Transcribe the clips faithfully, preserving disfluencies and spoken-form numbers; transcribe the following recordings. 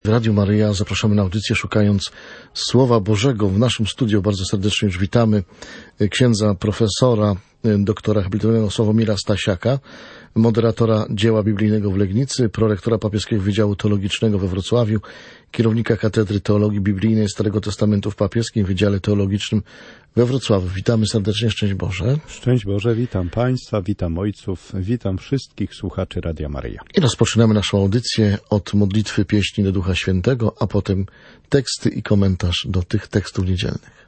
W Radiu Maryja zapraszamy na audycję Szukając Słowa Bożego. W naszym studiu bardzo serdecznie już witamy księdza profesora, doktora habilitowanego Sławomira Stasiaka, moderatora dzieła biblijnego w Legnicy, prorektora papieskiego Wydziału Teologicznego we Wrocławiu, kierownika Katedry Teologii Biblijnej Starego Testamentu w Papieskim Wydziale Teologicznym we Wrocławiu. Witamy serdecznie, szczęść Boże. Szczęść Boże, witam Państwa, witam ojców, witam wszystkich słuchaczy Radia Maryja. I rozpoczynamy naszą audycję od modlitwy pieśni do Ducha Świętego, a potem teksty i komentarz do tych tekstów niedzielnych.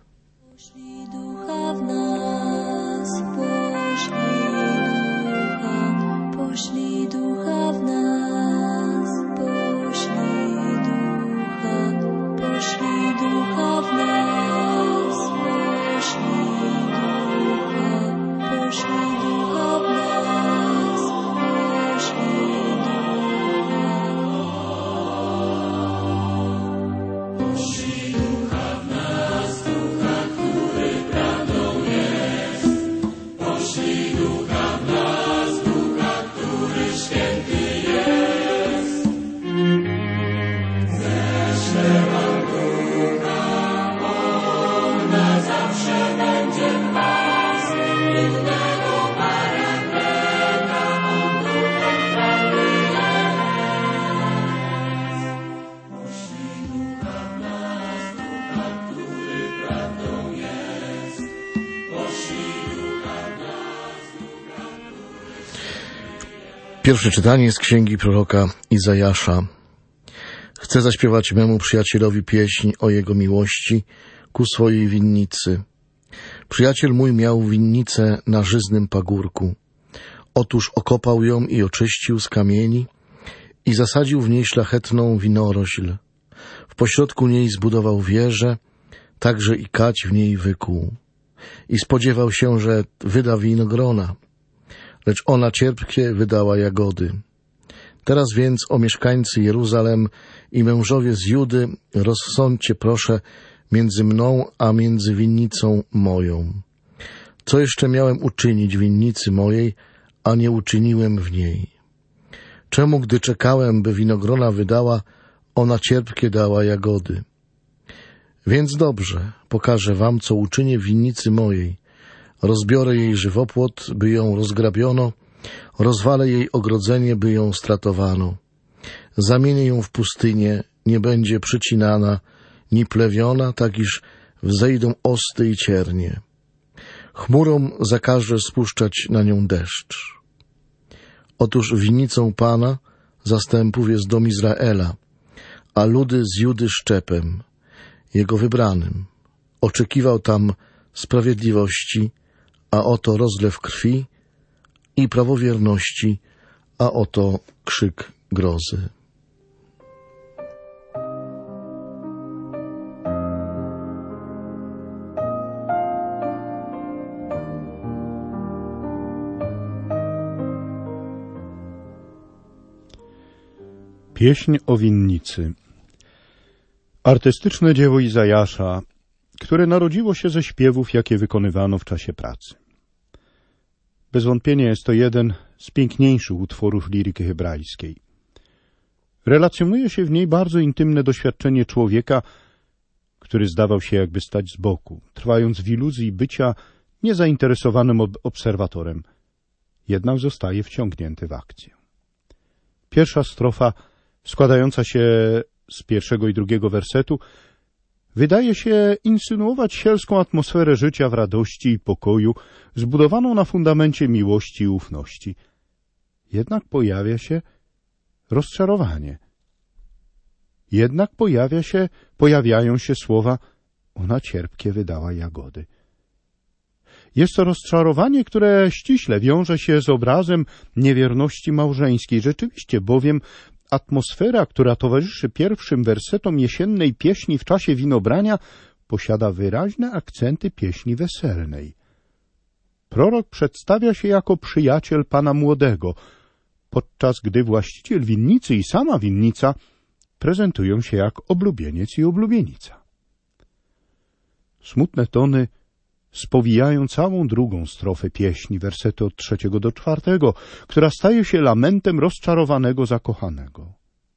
Pierwsze czytanie z księgi proroka Izajasza. Chcę zaśpiewać memu przyjacielowi pieśń o jego miłości ku swojej winnicy. Przyjaciel mój miał winnicę na żyznym pagórku. Otóż okopał ją i oczyścił z kamieni i zasadził w niej szlachetną winorośl. W pośrodku niej zbudował wieżę, także i kać w niej wykuł. I spodziewał się, że wyda winogrona. Lecz ona cierpkie wydała jagody. Teraz więc, o mieszkańcy Jeruzalem i mężowie z Judy, rozsądźcie proszę między mną a między winnicą moją. Co jeszcze miałem uczynić winnicy mojej, a nie uczyniłem w niej? Czemu, gdy czekałem, by winogrona wydała, ona cierpkie dała jagody? Więc dobrze, pokażę wam, co uczynię w winnicy mojej. Rozbiorę jej żywopłot, by ją rozgrabiono, rozwalę jej ogrodzenie, by ją stratowano. Zamienię ją w pustynię, nie będzie przycinana, ni plewiona, tak iż wzejdą osty i ciernie. Chmurom zakażę spuszczać na nią deszcz. Otóż winnicą Pana zastępów jest dom Izraela, a ludy z Judy szczepem, jego wybranym. Oczekiwał tam sprawiedliwości, a oto rozlew krwi i prawowierności, a oto krzyk grozy. Pieśń o winnicy. Artystyczne dzieło Izajasza, które narodziło się ze śpiewów, jakie wykonywano w czasie pracy. Bez wątpienia jest to jeden z piękniejszych utworów liryki hebrajskiej. Relacjonuje się w niej bardzo intymne doświadczenie człowieka, który zdawał się jakby stać z boku, trwając w iluzji bycia niezainteresowanym obserwatorem, jednak zostaje wciągnięty w akcję. Pierwsza strofa, składająca się z pierwszego i drugiego wersetu, wydaje się insynuować sielską atmosferę życia w radości i pokoju, zbudowaną na fundamencie miłości i ufności. Jednak pojawia się rozczarowanie. Jednak pojawia się, pojawiają się słowa ona cierpkie wydała jagody. Jest to rozczarowanie, które ściśle wiąże się z obrazem niewierności małżeńskiej. Rzeczywiście bowiem atmosfera, która towarzyszy pierwszym wersetom jesiennej pieśni w czasie winobrania, posiada wyraźne akcenty pieśni weselnej. Prorok przedstawia się jako przyjaciel pana młodego, podczas gdy właściciel winnicy i sama winnica prezentują się jak oblubieniec i oblubienica. Smutne tony spowijają całą drugą strofę pieśni, wersety od trzeciego do czwartego, która staje się lamentem rozczarowanego zakochanego.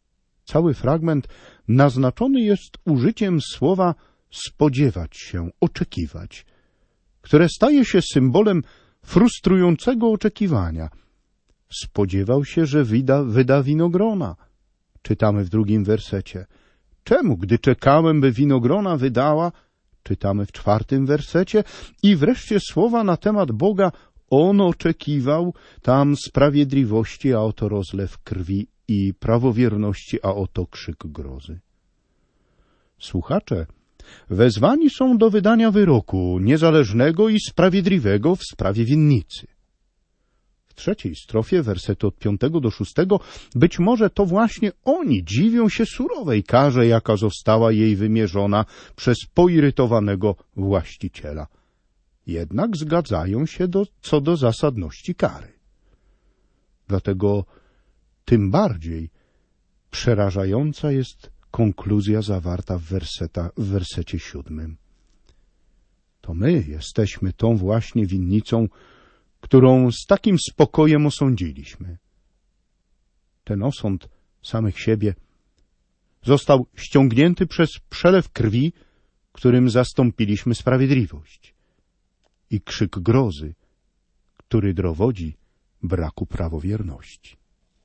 Cały fragment naznaczony jest użyciem słowa spodziewać się, oczekiwać, które staje się symbolem frustrującego oczekiwania. Spodziewał się, że wyda, wyda winogrona. Czytamy w drugim wersecie. Czemu, gdy czekałem, by winogrona wydała? Czytamy w czwartym wersecie. I wreszcie słowa na temat Boga. On oczekiwał, tam sprawiedliwości, a oto rozlew krwi, i prawowierności, a oto krzyk grozy. Słuchacze wezwani są do wydania wyroku niezależnego i sprawiedliwego w sprawie winnicy. W trzeciej strofie, wersety od piątego do szóstego, być może to właśnie oni dziwią się surowej karze, jaka została jej wymierzona przez poirytowanego właściciela. Jednak zgadzają się do, co do zasadności kary. Dlatego tym bardziej przerażająca jest konkluzja zawarta w, werseta, w wersecie siódmym. To my jesteśmy tą właśnie winnicą, którą z takim spokojem osądziliśmy. Ten osąd samych siebie został ściągnięty przez przelew krwi, którym zastąpiliśmy sprawiedliwość, i krzyk grozy, który dowodzi braku prawowierności.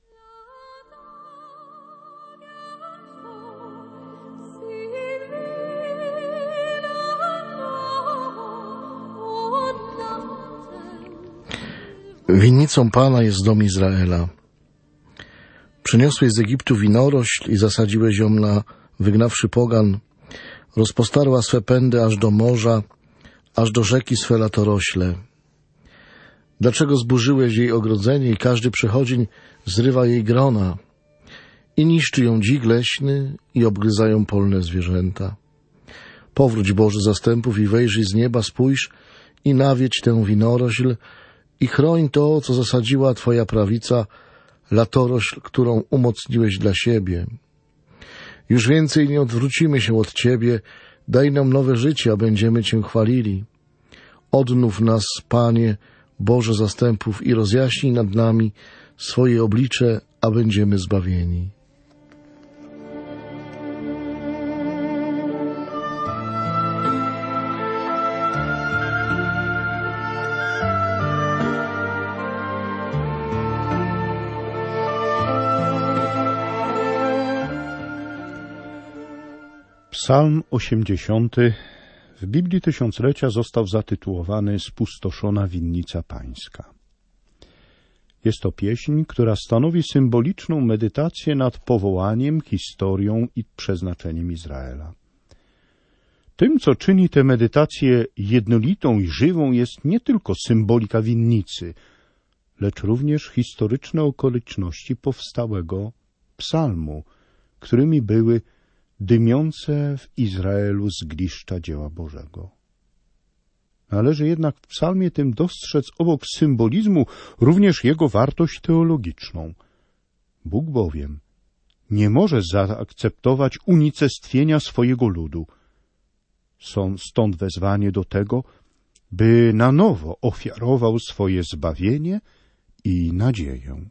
Winnicą Pana jest dom Izraela. Przyniosłeś z Egiptu winorośl i zasadziłeś ją na wygnawszy pogan. Rozpostarła swe pędy aż do morza, aż do rzeki swe latorośle. Dlaczego zburzyłeś jej ogrodzenie i każdy przechodzień zrywa jej grona? I niszczy ją dzik leśny i obgryzają polne zwierzęta. Powróć, Boży zastępów, i wejrzyj z nieba, spójrz i nawiedź tę winorośl, i chroń to, co zasadziła Twoja prawica, latorośl, którą umocniłeś dla siebie. Już więcej nie odwrócimy się od Ciebie, daj nam nowe życie, a będziemy Cię chwalili. Odnów nas, Panie, Boże zastępów, i rozjaśnij nad nami swoje oblicze, a będziemy zbawieni. Psalm osiemdziesiąty w Biblii Tysiąclecia został zatytułowany Spustoszona winnica pańska. Jest to pieśń, która stanowi symboliczną medytację nad powołaniem, historią i przeznaczeniem Izraela. Tym, co czyni tę medytację jednolitą i żywą, jest nie tylko symbolika winnicy, lecz również historyczne okoliczności powstałego psalmu, którymi były dymiące w Izraelu zgliszcza dzieła Bożego. Należy jednak w psalmie tym dostrzec obok symbolizmu również jego wartość teologiczną. Bóg bowiem nie może zaakceptować unicestwienia swojego ludu. Są stąd wezwanie do tego, by na nowo ofiarował swoje zbawienie i nadzieję.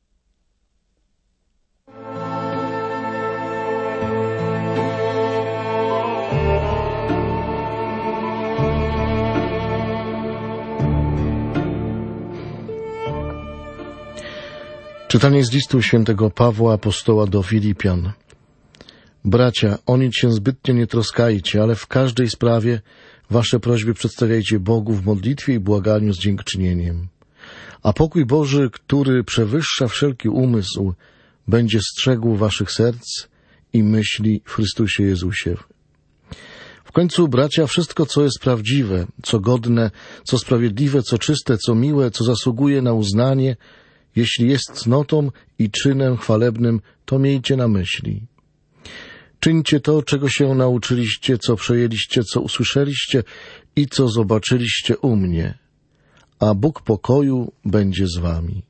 Czytanie z listu świętego Pawła apostoła do Filipian. Bracia, o nic się zbytnio nie troskajcie, ale w każdej sprawie wasze prośby przedstawiajcie Bogu w modlitwie i błaganiu z dziękczynieniem. A pokój Boży, który przewyższa wszelki umysł, będzie strzegł waszych serc i myśli w Chrystusie Jezusie. W końcu, bracia, wszystko, co jest prawdziwe, co godne, co sprawiedliwe, co czyste, co miłe, co zasługuje na uznanie, jeśli jest cnotą i czynem chwalebnym, to miejcie na myśli. Czyńcie to, czego się nauczyliście, co przejęliście, co usłyszeliście i co zobaczyliście u mnie, a Bóg pokoju będzie z wami.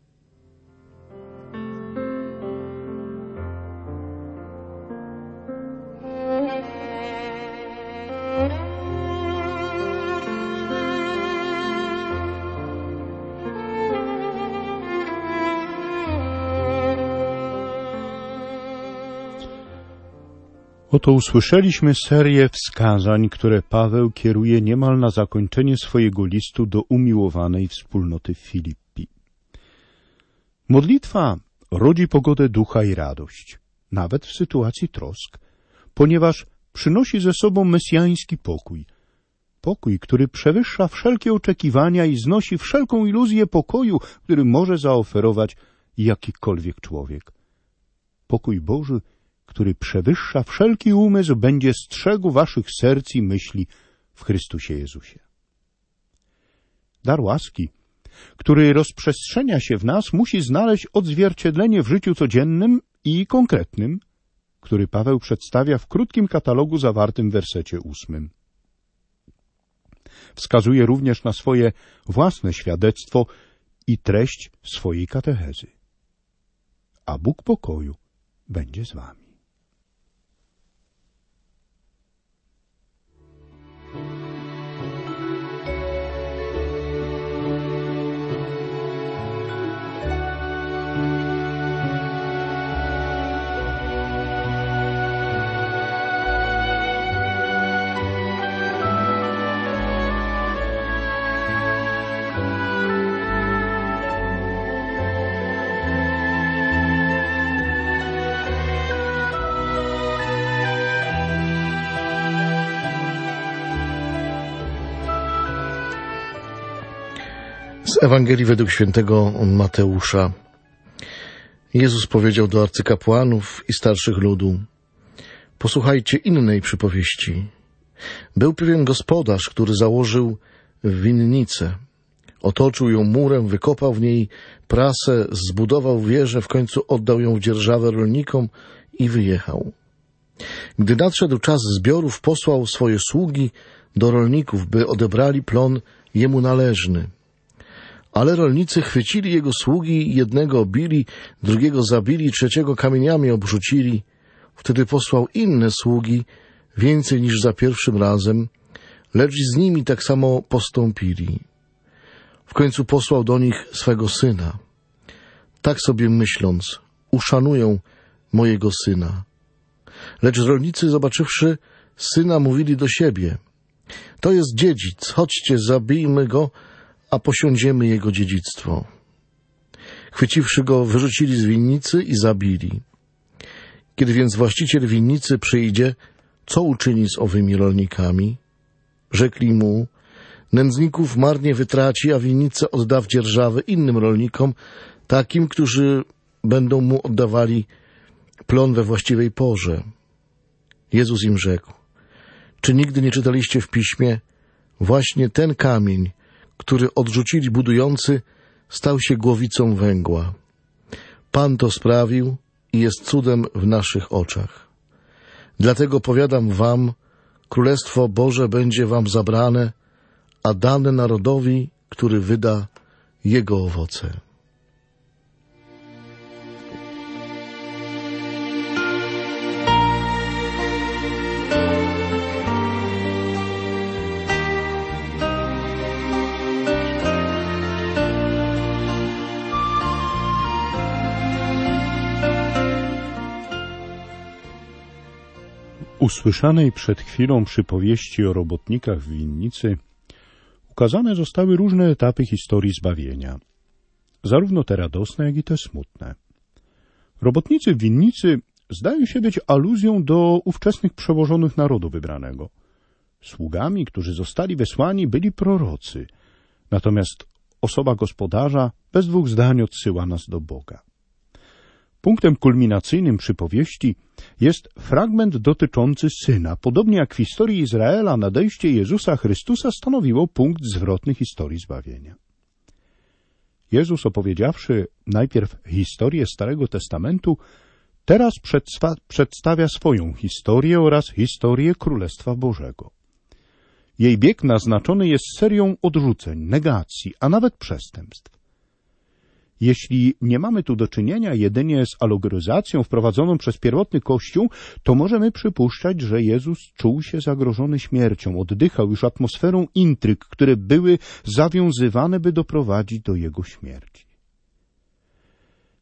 Oto usłyszeliśmy serię wskazań, które Paweł kieruje niemal na zakończenie swojego listu do umiłowanej wspólnoty w Filippi. Modlitwa rodzi pogodę ducha i radość, nawet w sytuacji trosk, ponieważ przynosi ze sobą mesjański pokój. Pokój, który przewyższa wszelkie oczekiwania i znosi wszelką iluzję pokoju, który może zaoferować jakikolwiek człowiek. Pokój Boży, który przewyższa wszelki umysł, będzie strzegł waszych serc i myśli w Chrystusie Jezusie. Dar łaski, który rozprzestrzenia się w nas, musi znaleźć odzwierciedlenie w życiu codziennym i konkretnym, który Paweł przedstawia w krótkim katalogu zawartym w wersecie ósmym. Wskazuje również na swoje własne świadectwo i treść swojej katechezy. A Bóg pokoju będzie z wami. Z Ewangelii według świętego Mateusza. Jezus powiedział do arcykapłanów i starszych ludu: posłuchajcie innej przypowieści. Był pewien gospodarz, który założył winnicę. Otoczył ją murem, wykopał w niej prasę, zbudował wieżę, w końcu oddał ją w dzierżawę rolnikom i wyjechał. Gdy nadszedł czas zbiorów, posłał swoje sługi do rolników, by odebrali plon jemu należny. Ale rolnicy chwycili jego sługi, jednego obili, drugiego zabili, trzeciego kamieniami obrzucili. Wtedy posłał inne sługi, więcej niż za pierwszym razem, lecz z nimi tak samo postąpili. W końcu posłał do nich swego syna. Tak sobie myśląc, uszanują mojego syna. Lecz rolnicy, zobaczywszy syna, mówili do siebie: to jest dziedzic, chodźcie, zabijmy go, a posiądziemy jego dziedzictwo. Chwyciwszy go, wyrzucili z winnicy i zabili. Kiedy więc właściciel winnicy przyjdzie, co uczyni z owymi rolnikami? Rzekli mu: nędzników marnie wytraci, a winnicę odda w dzierżawę innym rolnikom, takim, którzy będą mu oddawali plon we właściwej porze. Jezus im rzekł: czy nigdy nie czytaliście w Piśmie? Właśnie ten kamień, który odrzucili budujący, stał się głowicą węgła. Pan to sprawił i jest cudem w naszych oczach. Dlatego powiadam wam, Królestwo Boże będzie wam zabrane, a dane narodowi, który wyda jego owoce. Usłyszanej przed chwilą przypowieści o robotnikach w winnicy ukazane zostały różne etapy historii zbawienia, zarówno te radosne, jak i te smutne. Robotnicy w winnicy zdają się być aluzją do ówczesnych przełożonych narodu wybranego. Sługami, którzy zostali wysłani, byli prorocy, natomiast osoba gospodarza bez dwóch zdań odsyła nas do Boga. Punktem kulminacyjnym przypowieści jest fragment dotyczący Syna. Podobnie jak w historii Izraela nadejście Jezusa Chrystusa stanowiło punkt zwrotny historii zbawienia. Jezus, opowiedziawszy najpierw historię Starego Testamentu, teraz przedstawia swoją historię oraz historię Królestwa Bożego. Jej bieg naznaczony jest serią odrzuceń, negacji, a nawet przestępstw. Jeśli nie mamy tu do czynienia jedynie z alegoryzacją wprowadzoną przez pierwotny Kościół, to możemy przypuszczać, że Jezus czuł się zagrożony śmiercią, oddychał już atmosferą intryg, które były zawiązywane, by doprowadzić do Jego śmierci.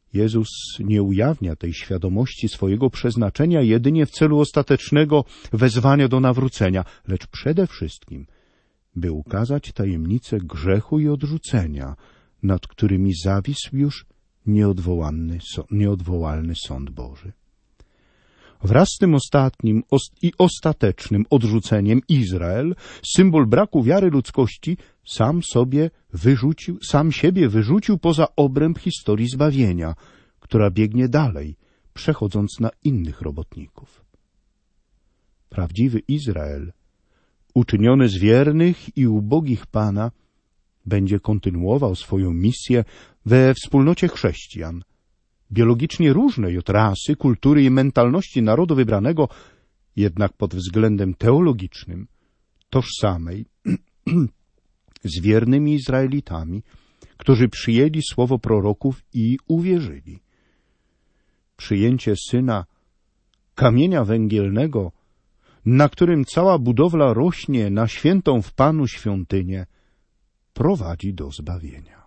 Jezus nie ujawnia tej świadomości swojego przeznaczenia jedynie w celu ostatecznego wezwania do nawrócenia, lecz przede wszystkim, by ukazać tajemnicę grzechu i odrzucenia, nad którymi zawisł już nieodwołalny, nieodwołalny sąd Boży. Wraz z tym ostatnim i ostatecznym odrzuceniem Izrael, symbol braku wiary ludzkości, sam sobie wyrzucił, sam siebie wyrzucił poza obręb historii zbawienia, która biegnie dalej, przechodząc na innych robotników. Prawdziwy Izrael, uczyniony z wiernych i ubogich Pana, będzie kontynuował swoją misję we wspólnocie chrześcijan, biologicznie różnej od rasy, kultury i mentalności narodu wybranego, jednak pod względem teologicznym, tożsamej z wiernymi Izraelitami, którzy przyjęli słowo proroków i uwierzyli. Przyjęcie Syna, kamienia węgielnego, na którym cała budowla rośnie na świętą w Panu świątynię, prowadzi do zbawienia.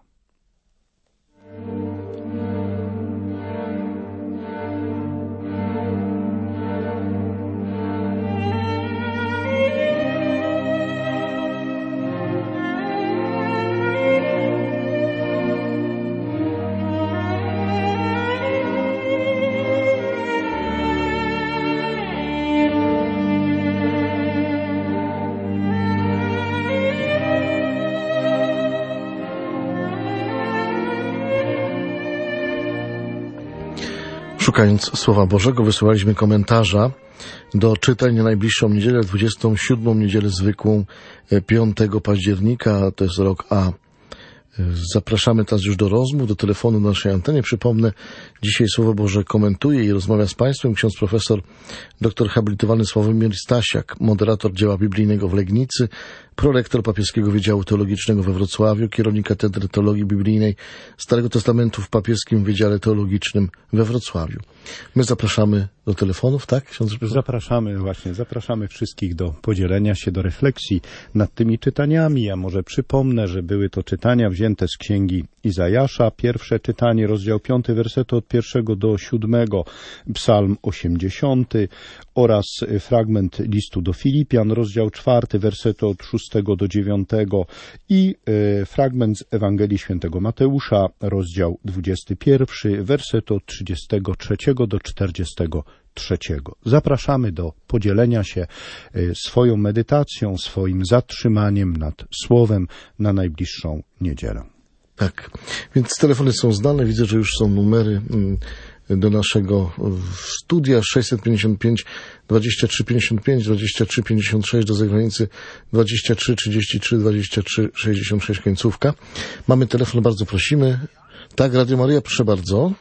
Szukając Słowa Bożego, wysyłaliśmy komentarza do czytań na najbliższą niedzielę, dwudziestą siódmą niedzielę zwykłą, piątego października, to jest rok A. Zapraszamy teraz już do rozmów, do telefonu na naszej antenie. Przypomnę, dzisiaj Słowo Boże komentuje i rozmawia z Państwem ksiądz profesor, doktor habilitowany Sławomir Stasiak, moderator dzieła biblijnego w Legnicy, prorektor papieskiego Wydziału Teologicznego we Wrocławiu, kierownik Katedry Teologii Biblijnej Starego Testamentu w papieskim Wydziale Teologicznym we Wrocławiu. My zapraszamy do telefonów, tak? Ksiądz profesor? Zapraszamy właśnie, zapraszamy wszystkich do podzielenia się, do refleksji nad tymi czytaniami. Ja może przypomnę, że były to czytania wzięte z Księgi Izajasza. Pierwsze czytanie, rozdział piąty, wersety od pierwszego do siódmego, psalm osiemdziesiąty oraz fragment listu do Filipian, rozdział czwarty, wersety od szóstego do dziewiątego i y, fragment z Ewangelii Świętego Mateusza, rozdział dwudziesty pierwszy, wersety od trzydziestego trzeciego do czterdziestego trzeciego. Zapraszamy do podzielenia się y, swoją medytacją, swoim zatrzymaniem nad Słowem na najbliższą niedzielę. Tak, więc telefony są zdane, widzę, że już są numery do naszego studia sześćset pięćdziesiąt pięć, dwadzieścia trzy pięćdziesiąt pięć, dwadzieścia trzy pięćdziesiąt sześć, do zagranicy dwadzieścia trzy trzydzieści trzy, dwadzieścia trzy sześćdziesiąt sześć, końcówka. Mamy telefon, bardzo prosimy. Tak, Radio Maryja, proszę bardzo.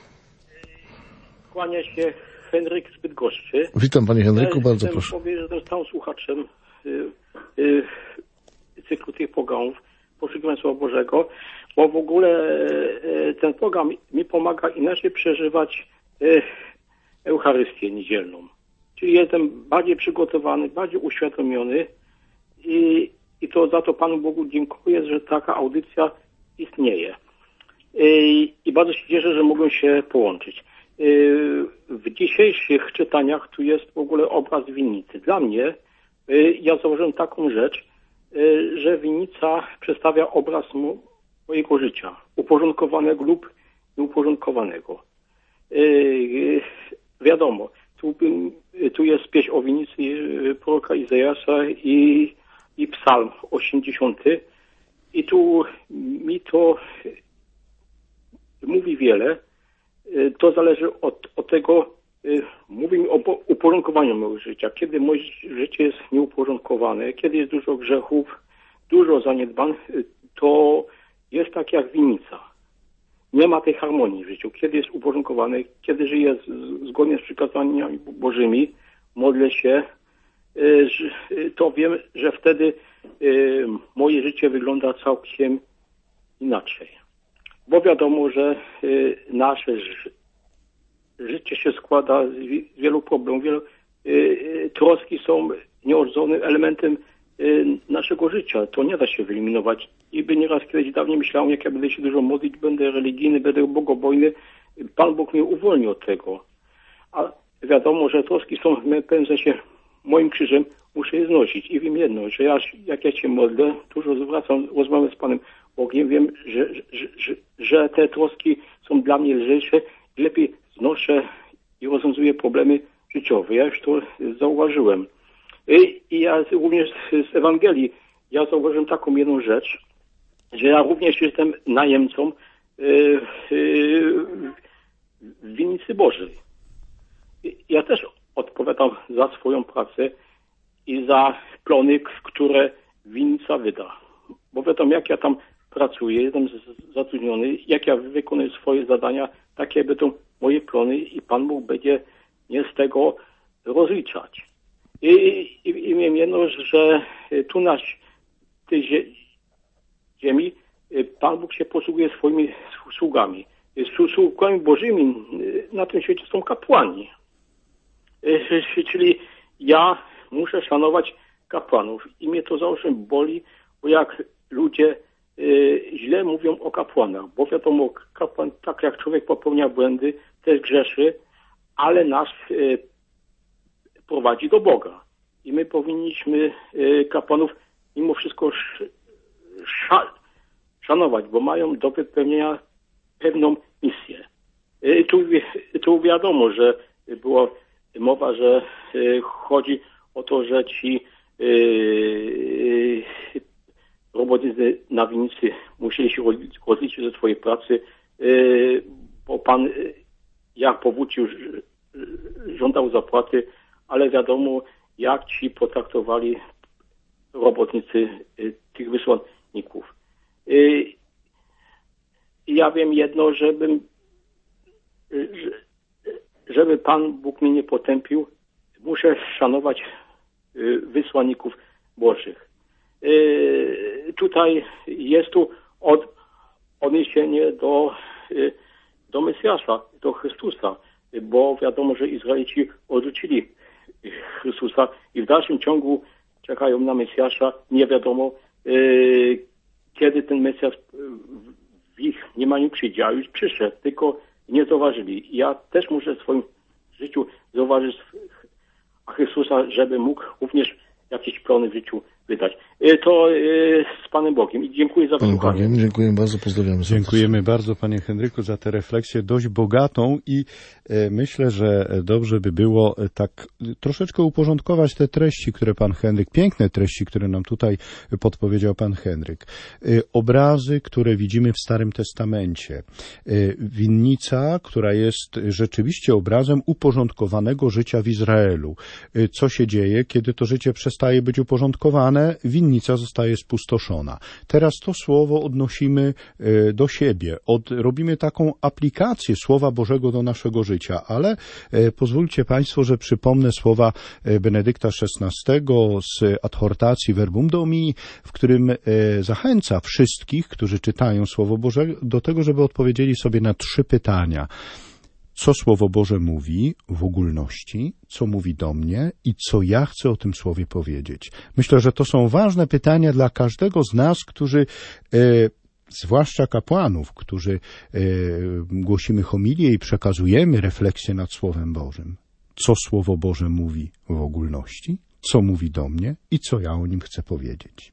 Kłania się Henryk z Bydgoszczy. Witam Panie Henryku, ja bardzo proszę. Powiem, że jestem stałym słuchaczem y, y, cyklu tych programów, poszukiwania Słowa Bożego, bo w ogóle y, ten program mi pomaga inaczej przeżywać y, Eucharystię niedzielną. Czyli jestem bardziej przygotowany, bardziej uświadomiony i, i to za to Panu Bogu dziękuję, że taka audycja istnieje. I, i bardzo się cieszę, że mogę się połączyć. W dzisiejszych czytaniach tu jest w ogóle obraz winnicy. Dla mnie, ja zauważyłem taką rzecz, że winnica przedstawia obraz mojego życia, uporządkowanego lub nieuporządkowanego. Wiadomo, tu, tu jest pieśń o winnicy proroka Izajasza i, i psalm osiemdziesiąty i tu mi to mówi wiele. To zależy od, od tego, mówi mi o uporządkowaniu mojego życia. Kiedy moje życie jest nieuporządkowane, kiedy jest dużo grzechów, dużo zaniedbań, to jest tak jak winnica. Nie ma tej harmonii w życiu. Kiedy jest uporządkowane, kiedy żyję z, zgodnie z przykazaniami Bożymi, modlę się, to wiem, że wtedy moje życie wygląda całkiem inaczej. Bo wiadomo, że y, nasze ży życie się składa z, z wielu problemów. Wielu, y, y, troski są nieoddzownym elementem y, naszego życia. To nie da się wyeliminować. I by nieraz kiedyś dawniej myślałem, jak ja będę się dużo modlić, będę religijny, będę bogobojny, Pan Bóg mnie uwolni od tego. A wiadomo, że troski są w pewnym sensie moim krzyżem, muszę je znosić. I wiem jedno, że ja, jak ja się modlę, dużo zwracam, rozmawiam z Panem Bogiem, wiem, że, że, że, że te troski są dla mnie lżejsze i lepiej znoszę i rozwiązuję problemy życiowe. Ja już to zauważyłem. I, i ja również z, z Ewangelii, ja zauważyłem taką jedną rzecz, że ja również jestem najemcą yy, yy, w winnicy Bożej. I ja też odpowiadam za swoją pracę i za plony, które winnica wyda. Bo wiadomo, jak ja tam pracuję, jestem zatrudniony, jak ja wykonuję swoje zadania, takie będą moje plony i Pan Bóg będzie mnie z tego rozliczać. I, i, i wiem jedno, że tu na tej ziemi Pan Bóg się posługuje swoimi sługami. Sługami Bożymi na tym świecie są kapłani. Czyli ja muszę szanować kapłanów i mnie to zawsze boli, bo jak ludzie y, źle mówią o kapłanach, bo wiadomo, kapłan, tak jak człowiek popełnia błędy, też grzeszy, ale nas y, prowadzi do Boga. I my powinniśmy y, kapłanów mimo wszystko sz, sza, szanować, bo mają do wypełnienia pewną misję. Y, tu, tu wiadomo, że było mowa, że y, chodzi o to, że ci y, robotnicy na winnicy musieli się rozliczyć ze swojej pracy, y, bo Pan y, jak powrócił, żądał zapłaty, ale wiadomo, jak ci potraktowali robotnicy y, tych wysłanników. Y, ja wiem jedno, żebym y, żeby Pan Bóg mnie nie potępił, muszę szanować y, wysłanników Bożych. Y, tutaj jest tu od, odniesienie do, y, do Mesjasza, do Chrystusa, bo wiadomo, że Izraelici odrzucili Chrystusa i w dalszym ciągu czekają na Mesjasza. Nie wiadomo, y, kiedy ten Mesjasz w ich mniemaniu przyjdzie, a już przyszedł, tylko nie zauważyli. Ja też muszę w swoim życiu zauważyć Chrystusa, żeby mógł również jakieś plony w życiu wydać. To z Panem Bogiem i dziękuję za wysłuchanie. Bogiem, dziękuję bardzo, pozdrawiamy. Dziękujemy bardzo, Panie Henryku, za tę refleksję dość bogatą i e, myślę, że dobrze by było tak troszeczkę uporządkować te treści, które Pan Henryk, piękne treści, które nam tutaj podpowiedział Pan Henryk. E, obrazy, które widzimy w Starym Testamencie. E, winnica, która jest rzeczywiście obrazem uporządkowanego życia w Izraelu. E, co się dzieje, kiedy to życie przestaje być uporządkowane? Winnica zostaje spustoszona. Teraz to słowo odnosimy do siebie, od, robimy taką aplikację Słowa Bożego do naszego życia, ale pozwólcie Państwo, że przypomnę słowa Benedykta szesnastego z adhortacji Verbum Domini, w którym zachęca wszystkich, którzy czytają Słowo Boże, do tego, żeby odpowiedzieli sobie na trzy pytania. Co Słowo Boże mówi w ogólności, co mówi do mnie i co ja chcę o tym Słowie powiedzieć. Myślę, że to są ważne pytania dla każdego z nas, którzy, e, zwłaszcza kapłanów, którzy e, głosimy homilię i przekazujemy refleksję nad Słowem Bożym. Co Słowo Boże mówi w ogólności, co mówi do mnie i co ja o nim chcę powiedzieć.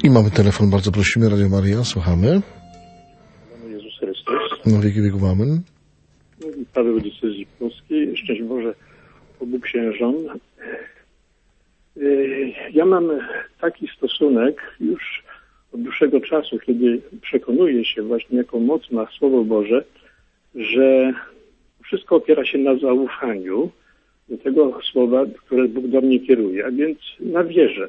I mamy telefon, bardzo prosimy, Radio Maryja, słuchamy. Pan Jezus Chrystus. Na wieki wieków amen. Paweł Diecezji Polskiej. Szczęść Boże obu księżom. Ja mam taki stosunek już od dłuższego czasu, kiedy przekonuję się właśnie, jaką moc ma Słowo Boże, że wszystko opiera się na zaufaniu do tego Słowa, które Bóg do mnie kieruje, a więc na wierze.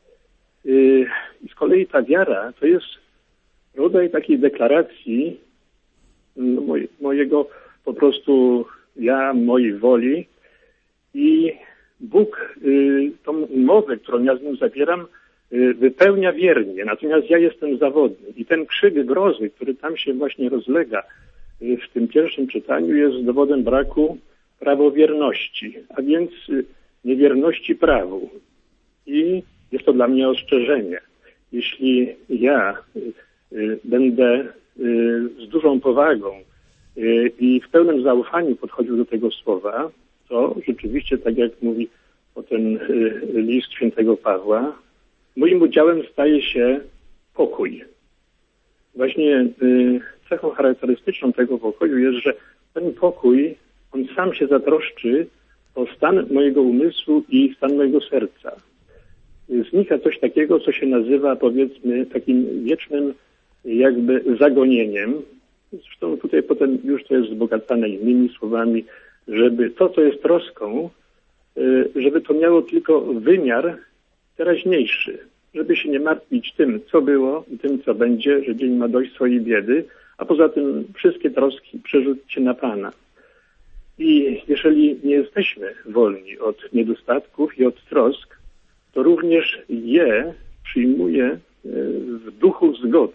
I z kolei ta wiara to jest rodzaj takiej deklaracji no, mojego po prostu ja, mojej woli i Bóg tą umowę, którą ja z Nim zawieram, wypełnia wiernie, natomiast ja jestem zawodny. I ten krzyk grozy, który tam się właśnie rozlega w tym pierwszym czytaniu, jest dowodem braku prawowierności, a więc niewierności prawu. I jest to dla mnie ostrzeżenie. Jeśli ja będę z dużą powagą i w pełnym zaufaniu podchodził do tego słowa, to rzeczywiście, tak jak mówi potem list świętego Pawła, moim udziałem staje się pokój. Właśnie cechą charakterystyczną tego pokoju jest, że ten pokój, on sam się zatroszczy o stan mojego umysłu i stan mojego serca. Znika coś takiego, co się nazywa, powiedzmy, takim wiecznym jakby zagonieniem. Zresztą tutaj potem już to jest wzbogacane innymi słowami, żeby to, co jest troską, żeby to miało tylko wymiar teraźniejszy. Żeby się nie martwić tym, co było i tym, co będzie, że dzień ma dość swojej biedy, a poza tym wszystkie troski przerzućcie na Pana. I jeżeli nie jesteśmy wolni od niedostatków i od trosk, to również je przyjmuje w duchu zgody.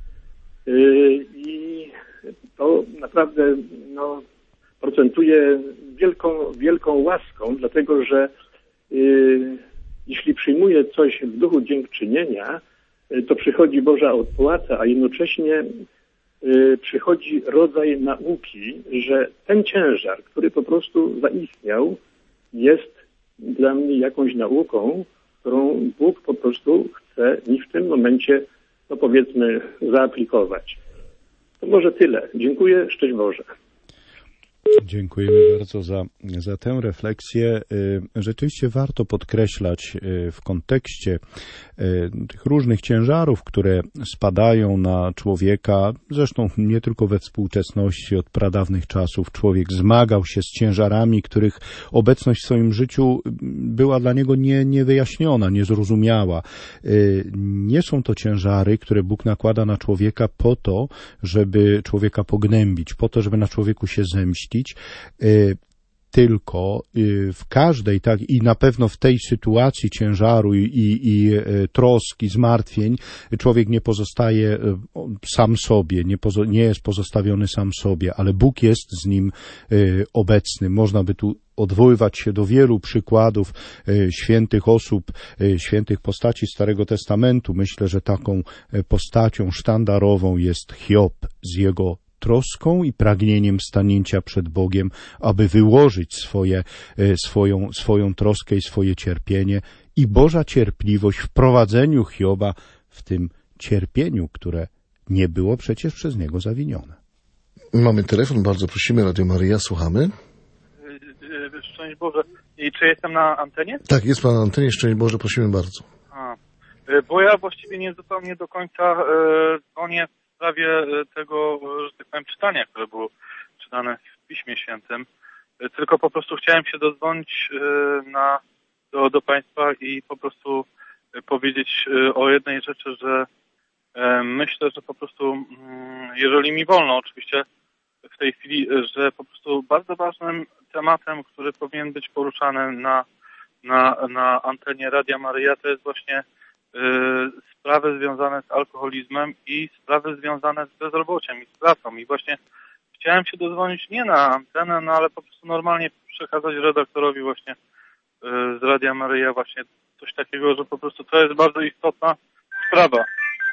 I to naprawdę no, procentuje wielką, wielką łaską, dlatego że yy, jeśli przyjmuję coś w duchu dziękczynienia, yy, to przychodzi Boża odpłata, a jednocześnie yy, przychodzi rodzaj nauki, że ten ciężar, który po prostu zaistniał, jest dla mnie jakąś nauką, którą Bóg po prostu chce mi w tym momencie, no powiedzmy, zaaplikować. To może tyle. Dziękuję. Szczęść Boże. Dziękujemy bardzo za, za tę refleksję. Rzeczywiście warto podkreślać w kontekście tych różnych ciężarów, które spadają na człowieka, zresztą nie tylko we współczesności, od pradawnych czasów człowiek zmagał się z ciężarami, których obecność w swoim życiu była dla niego nie, niewyjaśniona, niezrozumiała. Nie są to ciężary, które Bóg nakłada na człowieka po to, żeby człowieka pognębić, po to, żeby na człowieku się zemścić, tylko w każdej, tak i na pewno w tej sytuacji ciężaru i, i, i troski, zmartwień, człowiek nie pozostaje sam sobie, nie, pozo, nie jest pozostawiony sam sobie, ale Bóg jest z nim obecny. Można by tu odwoływać się do wielu przykładów świętych osób, świętych postaci Starego Testamentu. Myślę, że taką postacią sztandarową jest Hiob z jego troską i pragnieniem stanięcia przed Bogiem, aby wyłożyć swoje, swoją, swoją troskę i swoje cierpienie, i Boża cierpliwość w prowadzeniu Hioba w tym cierpieniu, które nie było przecież przez niego zawinione. Mamy telefon, bardzo prosimy, Radio Maryja, słuchamy. Szczęść Boże. I czy jestem na antenie? Tak, jest pan na antenie, szczęść Boże, prosimy bardzo. A, bo ja właściwie nie zupełnie do końca dzwonię w sprawie tego, że tak powiem, czytania, które było czytane w Piśmie Świętym, tylko po prostu chciałem się dodzwonić na, do, do Państwa i po prostu powiedzieć o jednej rzeczy, że myślę, że po prostu, jeżeli mi wolno oczywiście w tej chwili, że po prostu bardzo ważnym tematem, który powinien być poruszany na, na, na antenie Radia Maryja, to jest właśnie y, sprawy związane z alkoholizmem i sprawy związane z bezrobociem i z pracą. I właśnie chciałem się dodzwonić nie na antenę, no ale po prostu normalnie przekazać redaktorowi właśnie y, z Radia Maryja właśnie coś takiego, że po prostu to jest bardzo istotna sprawa.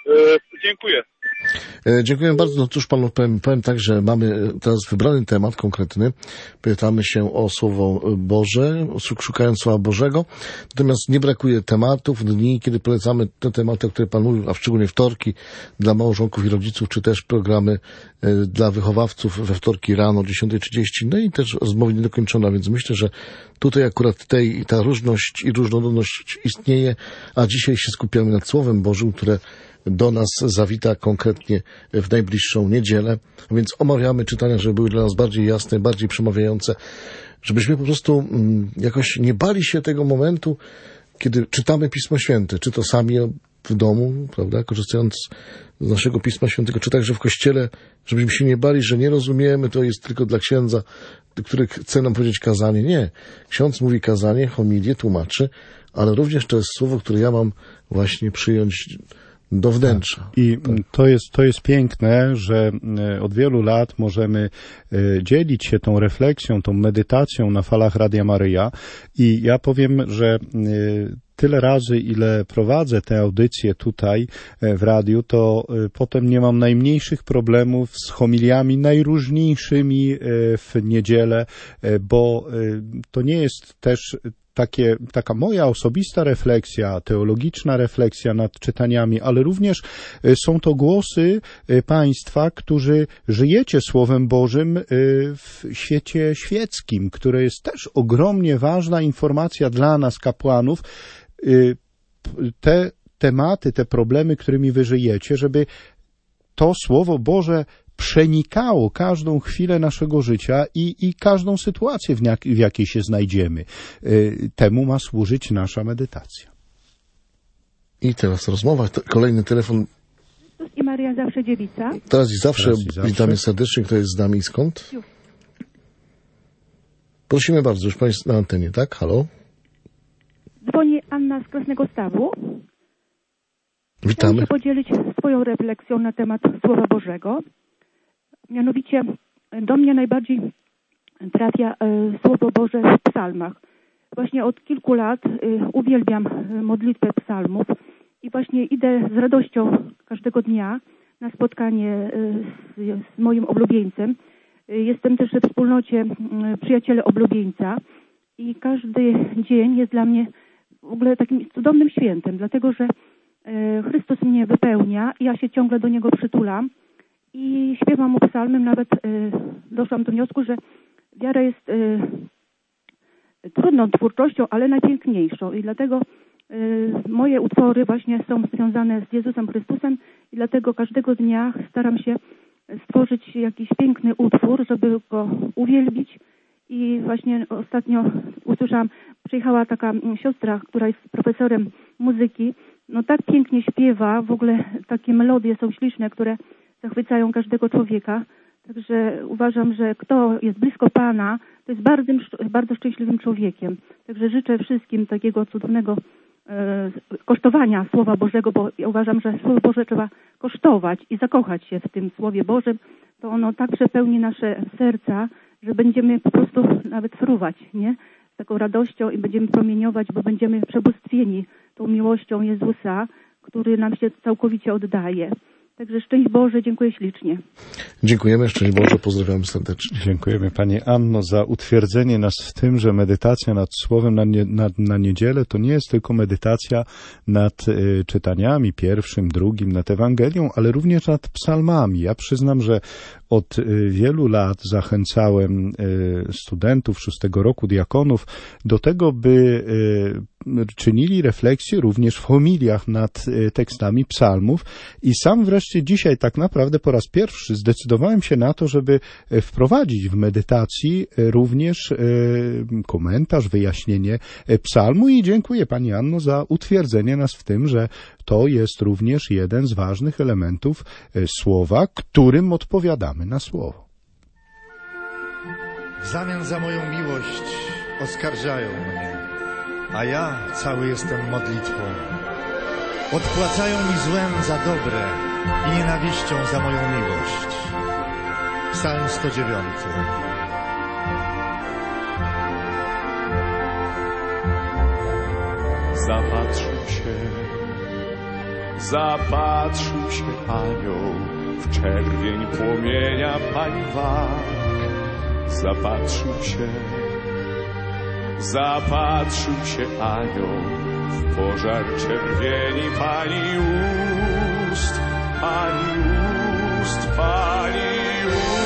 Dziękuję. Dziękuję bardzo. No cóż panu powiem, powiem tak, że mamy teraz wybrany temat konkretny. Pytamy się o Słowo Boże, szukając Słowa Bożego. Natomiast nie brakuje tematów, dni, kiedy polecamy te tematy, o których pan mówił, a szczególnie wtorki dla małżonków i rodziców, czy też programy dla wychowawców we wtorki rano o dziesiąta trzydzieści. No i też rozmowa niedokończona, więc myślę, że tutaj akurat tej, ta różność i różnorodność istnieje, a dzisiaj się skupiamy nad Słowem Bożym, które do nas zawita konkretnie w najbliższą niedzielę, więc omawiamy czytania, żeby były dla nas bardziej jasne, bardziej przemawiające, żebyśmy po prostu jakoś nie bali się tego momentu, kiedy czytamy Pismo Święte, czy to sami w domu, prawda, korzystając z naszego Pisma Świętego, czy także w kościele, żebyśmy się nie bali, że nie rozumiemy, to jest tylko dla księdza, który chce nam powiedzieć kazanie. Nie. Ksiądz mówi kazanie, homilię, tłumaczy, ale również to jest słowo, które ja mam właśnie przyjąć do wnętrza. I to jest, to jest piękne, że od wielu lat możemy dzielić się tą refleksją, tą medytacją na falach Radia Maryja i ja powiem, że tyle razy, ile prowadzę te audycje tutaj w radiu, to potem nie mam najmniejszych problemów z homiliami najróżniejszymi w niedzielę, bo to nie jest też Takie, taka moja osobista refleksja, teologiczna refleksja nad czytaniami, ale również są to głosy Państwa, którzy żyjecie Słowem Bożym w świecie świeckim, które jest też ogromnie ważna informacja dla nas, kapłanów. Te tematy, te problemy, którymi wy żyjecie, żeby to Słowo Boże przenikało każdą chwilę naszego życia i, i każdą sytuację, w, jak, w jakiej się znajdziemy. Temu ma służyć nasza medytacja. I teraz rozmowa, kolejny telefon. I Maria zawsze dziewica. Teraz i zawsze, teraz i zawsze. Witamy serdecznie, kto jest z nami i skąd? Już. Prosimy bardzo, już pan jest na antenie, tak? Halo? Dzwoni Anna z Krasnego Stawu. Witamy. Chciałam się podzielić swoją refleksją na temat Słowa Bożego. Mianowicie do mnie najbardziej trafia Słowo Boże w psalmach. Właśnie od kilku lat uwielbiam modlitwę psalmów i właśnie idę z radością każdego dnia na spotkanie z, z moim oblubieńcem. Jestem też w wspólnocie Przyjaciele Oblubieńca i każdy dzień jest dla mnie w ogóle takim cudownym świętem, dlatego że Chrystus mnie wypełnia i ja się ciągle do Niego przytulam i śpiewam mu psalmem, nawet doszłam do wniosku, że wiara jest trudną twórczością, ale najpiękniejszą i dlatego moje utwory właśnie są związane z Jezusem Chrystusem i dlatego każdego dnia staram się stworzyć jakiś piękny utwór, żeby go uwielbić. I właśnie ostatnio usłyszałam, przyjechała taka siostra, która jest profesorem muzyki, no tak pięknie śpiewa, w ogóle takie melodie są śliczne, które zachwycają każdego człowieka. Także uważam, że kto jest blisko Pana, to jest bardzo, bardzo szczęśliwym człowiekiem. Także życzę wszystkim takiego cudownego e, kosztowania Słowa Bożego, bo ja uważam, że Słowo Boże trzeba kosztować i zakochać się w tym Słowie Bożym. To ono tak przepełni nasze serca, że będziemy po prostu nawet fruwać, nie? Z taką radością i będziemy promieniować, bo będziemy przebóstwieni tą miłością Jezusa, który nam się całkowicie oddaje. Także szczęść Boże, dziękuję ślicznie. Dziękujemy, szczęść Boże, pozdrawiamy serdecznie. Dziękujemy Pani Anno za utwierdzenie nas w tym, że medytacja nad Słowem na, nie, na, na niedzielę to nie jest tylko medytacja nad y, czytaniami pierwszym, drugim, nad Ewangelią, ale również nad psalmami. Ja przyznam, że od y, wielu lat zachęcałem y, studentów szóstego roku diakonów do tego, by y, czynili refleksję również w homiliach nad tekstami psalmów i sam wreszcie dzisiaj tak naprawdę po raz pierwszy zdecydowałem się na to, żeby wprowadzić w medytacji również komentarz, wyjaśnienie psalmu i dziękuję Pani Anno za utwierdzenie nas w tym, że to jest również jeden z ważnych elementów słowa, którym odpowiadamy na słowo. W zamian za moją miłość oskarżają mnie, a ja cały jestem modlitwą. Odpłacają mi złem za dobre i nienawiścią za moją miłość. Psalm sto dziewięć. Zapatrzył się zapatrzył się anioł w czerwień płomienia Pani walk. Zapatrzył się, zapatrzył się anioł w pożar czerwieni Pani ust, Pani ust, Pani ust.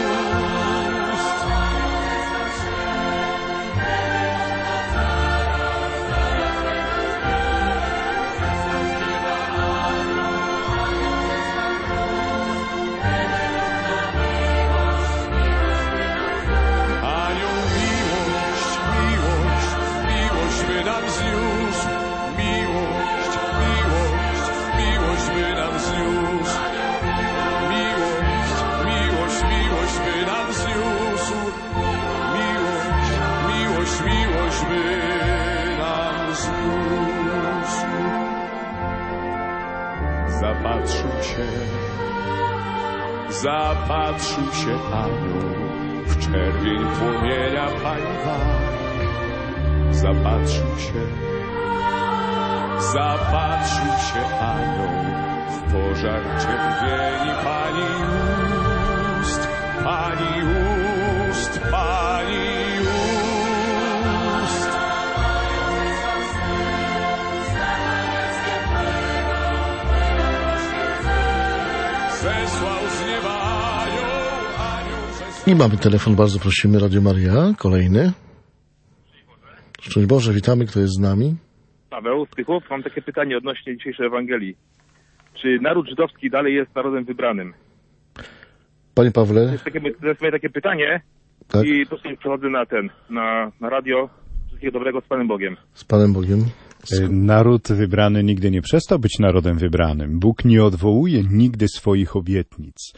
Zapatrzył się, zapatrzył się anioł w czerwień płomienia Pani walk. Zapatrzył się, zapatrzył się anioł w pożar czerwieni Pani ust, Pani ust, Pani ust. I mamy telefon, bardzo prosimy, Radio Maria, kolejny. Szczęść Boże, witamy, kto jest z nami? Paweł z Tychów. Mam takie pytanie odnośnie dzisiejszej Ewangelii. Czy naród żydowski dalej jest narodem wybranym? Panie Pawle? To jest takie, to jest moje takie pytanie tak? I po prostu przechodzę na ten, na, na radio. Wszystkiego dobrego, z Panem Bogiem. Z Panem Bogiem. Naród wybrany nigdy nie przestał być narodem wybranym. Bóg nie odwołuje nigdy swoich obietnic.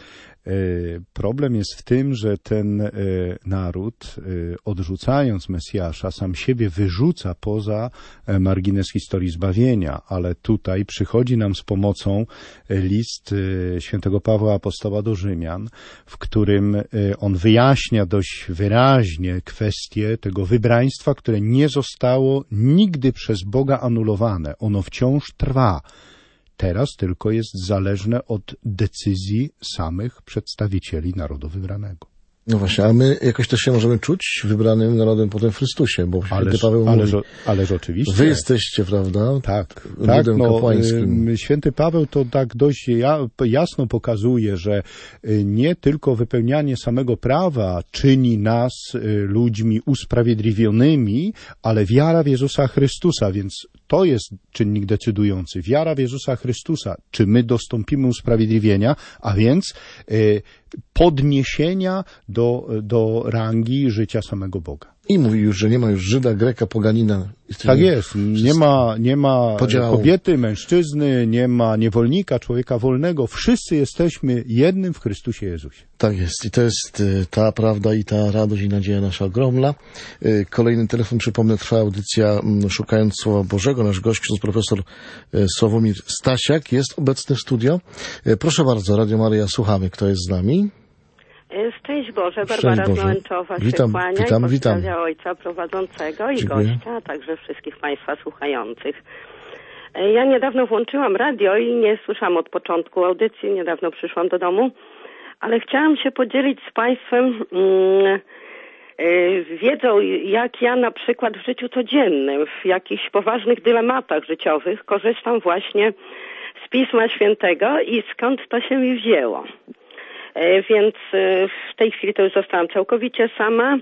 Problem jest w tym, że ten naród, odrzucając Mesjasza, sam siebie wyrzuca poza margines historii zbawienia, ale tutaj przychodzi nam z pomocą list świętego Pawła Apostoła do Rzymian, w którym on wyjaśnia dość wyraźnie kwestię tego wybraństwa, które nie zostało nigdy przez Boga anulowane. Ono wciąż trwa. Teraz tylko jest zależne od decyzji samych przedstawicieli narodu wybranego. No właśnie, a my jakoś też się możemy czuć wybranym narodem potem w Chrystusie, bo święty Paweł ależ, mówi, ależ oczywiście. Wy jesteście, prawda? Tak, tak no, kapłańskim. Święty Paweł to tak dość jasno pokazuje, że nie tylko wypełnianie samego prawa czyni nas ludźmi usprawiedliwionymi, ale wiara w Jezusa Chrystusa, więc to jest czynnik decydujący. Wiara w Jezusa Chrystusa, czy my dostąpimy usprawiedliwienia, a więc y, podniesienia do, do rangi życia samego Boga. I mówi już, że nie ma już Żyda, Greka, Poganina. Tak jest. Nie ma, nie ma podziału. Kobiety, mężczyzny, nie ma niewolnika, człowieka wolnego. Wszyscy jesteśmy jednym w Chrystusie Jezusie. Tak jest. I to jest ta prawda i ta radość i nadzieja nasza ogromna. Kolejny telefon, przypomnę, trwa audycja Szukając Słowa Bożego. Nasz gość, ksiądz profesor Sławomir Stasiak, jest obecny w studio. Proszę bardzo, Radio Maryja, słuchamy. Kto jest z nami? Szczęść Boże, Barbara z Małęczowa się witam, kłania witam, i witam. ojca prowadzącego i Dziękuję. gościa, a także wszystkich Państwa słuchających. Ja niedawno włączyłam radio i nie słyszałam od początku audycji, niedawno przyszłam do domu, ale chciałam się podzielić z Państwem mm, wiedzą, jak ja na przykład w życiu codziennym, w jakichś poważnych dylematach życiowych korzystam właśnie z Pisma Świętego i skąd to się mi wzięło. Więc w tej chwili to już zostałam całkowicie sama,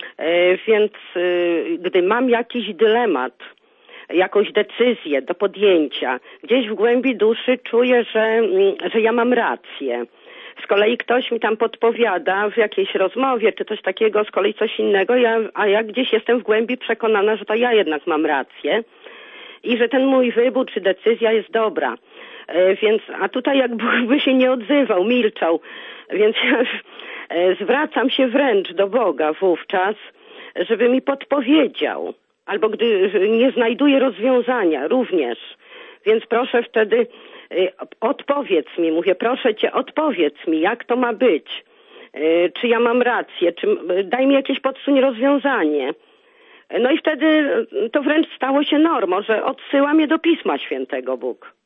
więc gdy mam jakiś dylemat, jakąś decyzję do podjęcia, gdzieś w głębi duszy czuję, że, że ja mam rację. Z kolei ktoś mi tam podpowiada w jakiejś rozmowie, czy coś takiego, z kolei coś innego, ja, a ja gdzieś jestem w głębi przekonana, że to ja jednak mam rację i że ten mój wybór czy decyzja jest dobra. Więc, a tutaj jak Bóg by się nie odzywał, milczał, więc ja zwracam się wręcz do Boga wówczas, żeby mi podpowiedział, albo gdy nie znajduję rozwiązania również, więc proszę wtedy odpowiedz mi, mówię, proszę Cię, odpowiedz mi, jak to ma być, czy ja mam rację, czy daj mi jakieś podsuń rozwiązanie. No i wtedy to wręcz stało się normą, że odsyła mnie do Pisma Świętego Bóg.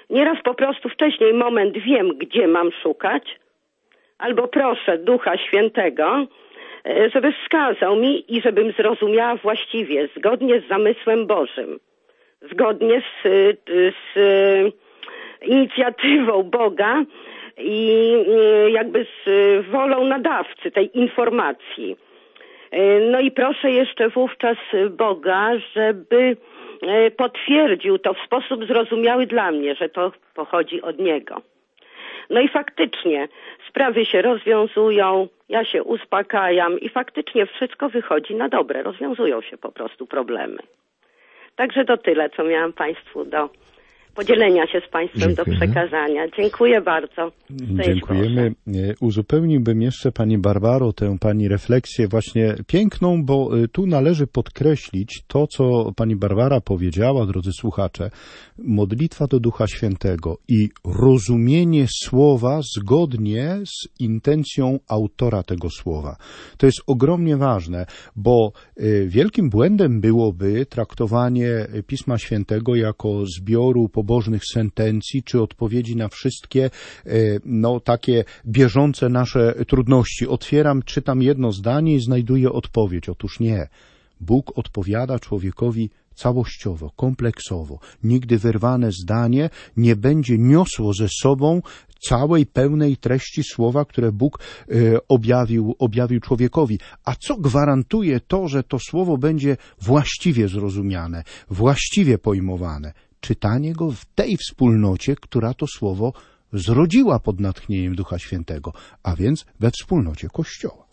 Nieraz po prostu wcześniej moment wiem, gdzie mam szukać, albo proszę Ducha Świętego, żeby wskazał mi i żebym zrozumiała właściwie, zgodnie z zamysłem Bożym, zgodnie z, z inicjatywą Boga i jakby z wolą nadawcy tej informacji. No i proszę jeszcze wówczas Boga, żeby potwierdził to w sposób zrozumiały dla mnie, że to pochodzi od Niego. No i faktycznie sprawy się rozwiązują, ja się uspokajam i faktycznie wszystko wychodzi na dobre. Rozwiązują się po prostu problemy. Także to tyle, co miałam Państwu do podzielenia się z Państwem, Dziękujemy. do przekazania. Dziękuję bardzo. Szczęść Dziękujemy. Boże. Uzupełniłbym jeszcze Pani Barbaro tę Pani refleksję właśnie piękną, bo tu należy podkreślić to, co Pani Barbara powiedziała, drodzy słuchacze. Modlitwa do Ducha Świętego i rozumienie słowa zgodnie z intencją autora tego słowa. To jest ogromnie ważne, bo wielkim błędem byłoby traktowanie Pisma Świętego jako zbioru pobożnych sentencji, czy odpowiedzi na wszystkie, no, takie bieżące nasze trudności. Otwieram, czytam jedno zdanie i znajduję odpowiedź. Otóż nie. Bóg odpowiada człowiekowi całościowo, kompleksowo. Nigdy wyrwane zdanie nie będzie niosło ze sobą całej pełnej treści słowa, które Bóg e, objawił, objawił człowiekowi. A co gwarantuje to, że to słowo będzie właściwie zrozumiane, właściwie pojmowane? Czytanie go w tej wspólnocie, która to słowo zrodziła pod natchnieniem Ducha Świętego, a więc we wspólnocie Kościoła.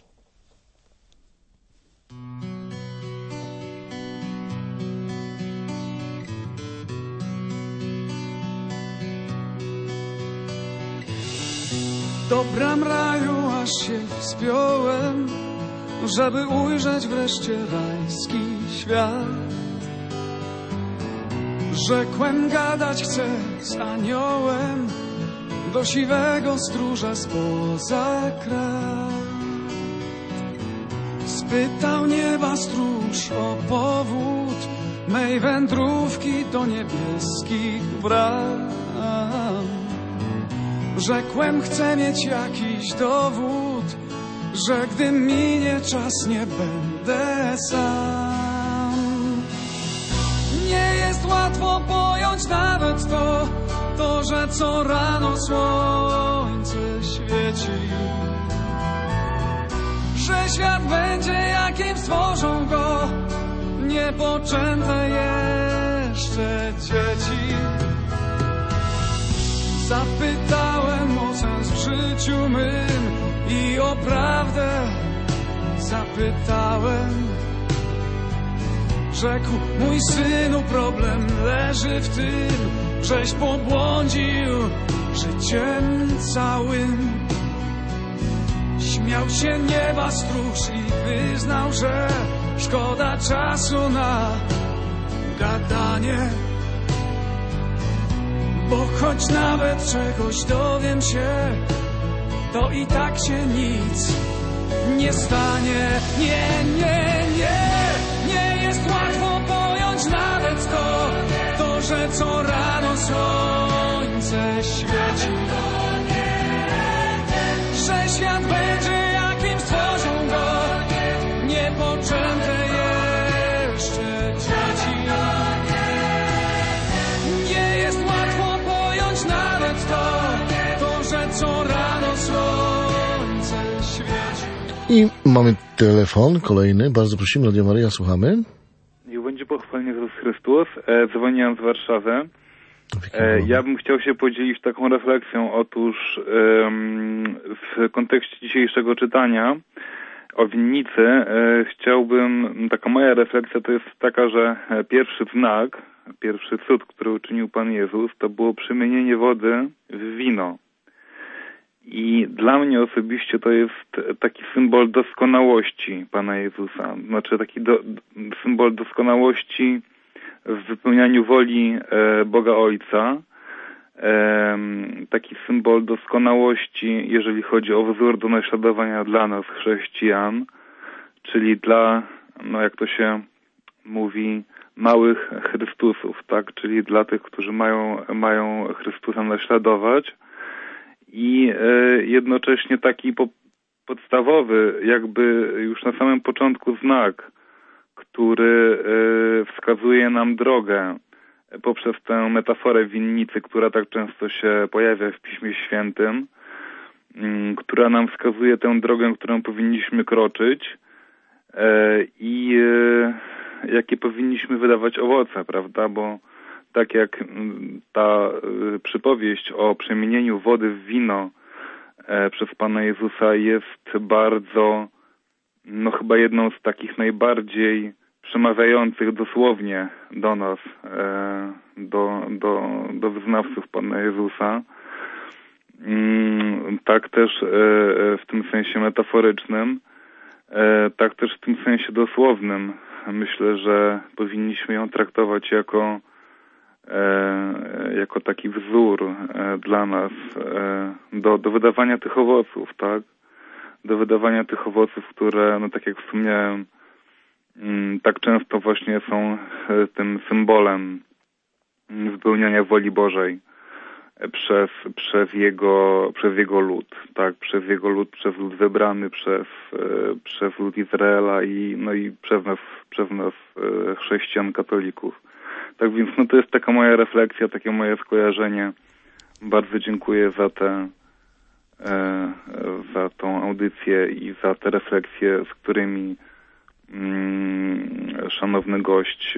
Do bram raju aż się wspiąłem, żeby ujrzeć wreszcie rajski świat. Rzekłem, gadać chcę z aniołem, do siwego stróża spoza krat. Spytał nieba stróż o powód mej wędrówki do niebieskich bram. Rzekłem, chcę mieć jakiś dowód, że gdy minie czas, nie będę sam. Nie jest łatwo pojąć nawet to, to, że co rano słońce świeci, że świat będzie, jakim stworzą go niepoczęte jeszcze dzieci. Zapytałem o sens w życiu mym i o prawdę zapytałem. Rzekł, mój synu, problem leży w tym, żeś pobłądził życiem całym. Śmiał się nieba stróż i wyznał, że szkoda czasu na gadanie. Bo choć nawet czegoś dowiem się, to i tak się nic nie stanie. Nie, nie, nie, nie jest łatwo pojąć nawet to, to, że co rano słońce świeci, że świat będzie, jakim stworzą go niepoczęte jeszcze dzieci. Nie jest łatwo pojąć nawet to, to, że co rano słońce świeci. I mamy telefon kolejny. Bardzo prosimy, Radio Maryja, słuchamy. Niech będzie pochwalony Jezus Chrystus. E, dzwoniłem z Warszawy. E, ja bym chciał się podzielić taką refleksją. Otóż e, w kontekście dzisiejszego czytania o winnicy e, chciałbym, taka moja refleksja to jest taka, że pierwszy znak, pierwszy cud, który uczynił Pan Jezus, to było przemienienie wody w wino. I dla mnie osobiście to jest taki symbol doskonałości Pana Jezusa. Znaczy taki do, symbol doskonałości w wypełnianiu woli e, Boga Ojca. E, taki symbol doskonałości, jeżeli chodzi o wzór do naśladowania dla nas, chrześcijan, czyli dla, no jak to się mówi, małych Chrystusów, tak? Czyli dla tych, którzy mają, mają Chrystusa naśladować i e, jednocześnie taki po, podstawowy, jakby już na samym początku znak, który e, wskazuje nam drogę poprzez tę metaforę winnicy, która tak często się pojawia w Piśmie Świętym, m, która nam wskazuje tę drogę, którą powinniśmy kroczyć e, i e, jakie powinniśmy wydawać owoce, prawda? Bo tak jak ta e, przypowieść o przemienieniu wody w wino e, przez Pana Jezusa jest bardzo, no chyba jedną z takich najbardziej przemawiających dosłownie do nas, e, do, do, do wyznawców Pana Jezusa. Mm, tak też e, w tym sensie metaforycznym, e, tak też w tym sensie dosłownym. Myślę, że powinniśmy ją traktować jako, e, jako taki wzór e, dla nas e, do, do wydawania tych owoców, tak? Do wydawania tych owoców, które, no tak jak wspomniałem, tak często właśnie są tym symbolem wypełniania woli Bożej przez, przez, jego, przez jego lud, tak, przez jego lud, przez lud wybrany, przez, przez lud Izraela i, no i przez nas, przez nas chrześcijan, katolików. Tak więc no to jest taka moja refleksja, takie moje skojarzenie. Bardzo dziękuję za tę za tą audycję i za te refleksje, z którymi szanowny gość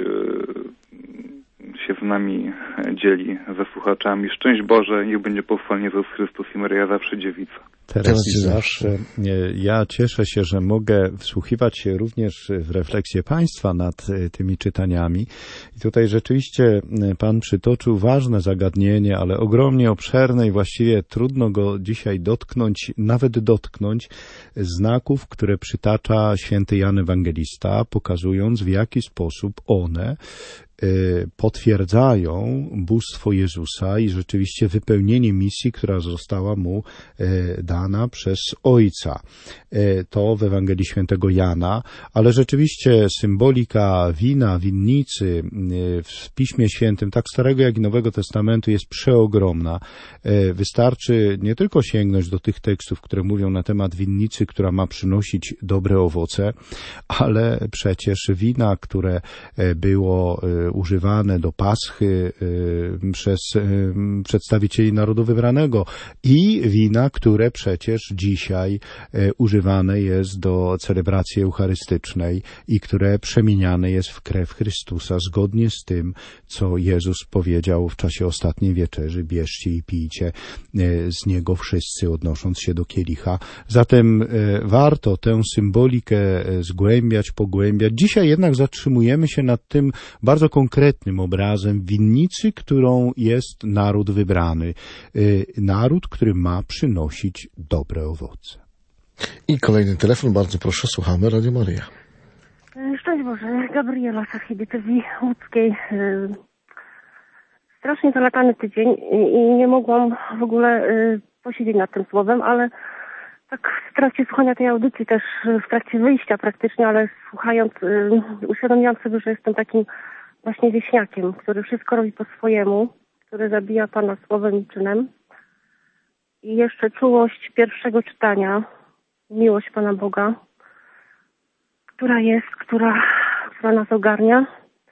się z nami dzieli, ze słuchaczami. Szczęść Boże, niech będzie pochwalony Jezus Chrystus i Maryja zawsze dziewica. Teraz i zawsze. Ja cieszę się, że mogę wsłuchiwać się również w refleksję Państwa nad tymi czytaniami. I tutaj rzeczywiście Pan przytoczył ważne zagadnienie, ale ogromnie obszerne i właściwie trudno go dzisiaj dotknąć, nawet dotknąć, znaków, które przytacza święty Jan Ewangelista, pokazując, w jaki sposób one potwierdzają bóstwo Jezusa i rzeczywiście wypełnienie misji, która została mu dana przez Ojca. To w Ewangelii Świętego Jana, ale rzeczywiście symbolika wina, winnicy w Piśmie Świętym, tak Starego jak i Nowego Testamentu, jest przeogromna. Wystarczy nie tylko sięgnąć do tych tekstów, które mówią na temat winnicy, która ma przynosić dobre owoce, ale przecież wina, które było używane do Paschy przez przedstawicieli narodu wybranego i wina, które przecież dzisiaj używane jest do celebracji eucharystycznej i które przemieniane jest w krew Chrystusa, zgodnie z tym, co Jezus powiedział w czasie ostatniej wieczerzy: bierzcie i pijcie z niego wszyscy, odnosząc się do kielicha. Zatem warto tę symbolikę zgłębiać, pogłębiać. Dzisiaj jednak zatrzymujemy się nad tym bardzo konkretnym obrazem winnicy, którą jest naród wybrany. Naród, który ma przynosić dobre owoce. I kolejny telefon, bardzo proszę, słuchamy Radio Maryja. Szczęść Boże, Gabriela z archidiecezji łódzkiej. Strasznie zalatany tydzień i nie mogłam w ogóle posiedzieć nad tym słowem, ale tak w trakcie słuchania tej audycji, też w trakcie wyjścia praktycznie, ale słuchając, uświadomiłam sobie, że jestem takim właśnie wieśniakiem, który wszystko robi po swojemu, który zabija Pana słowem i czynem. I jeszcze czułość pierwszego czytania, miłość Pana Boga, która jest, która, która nas ogarnia.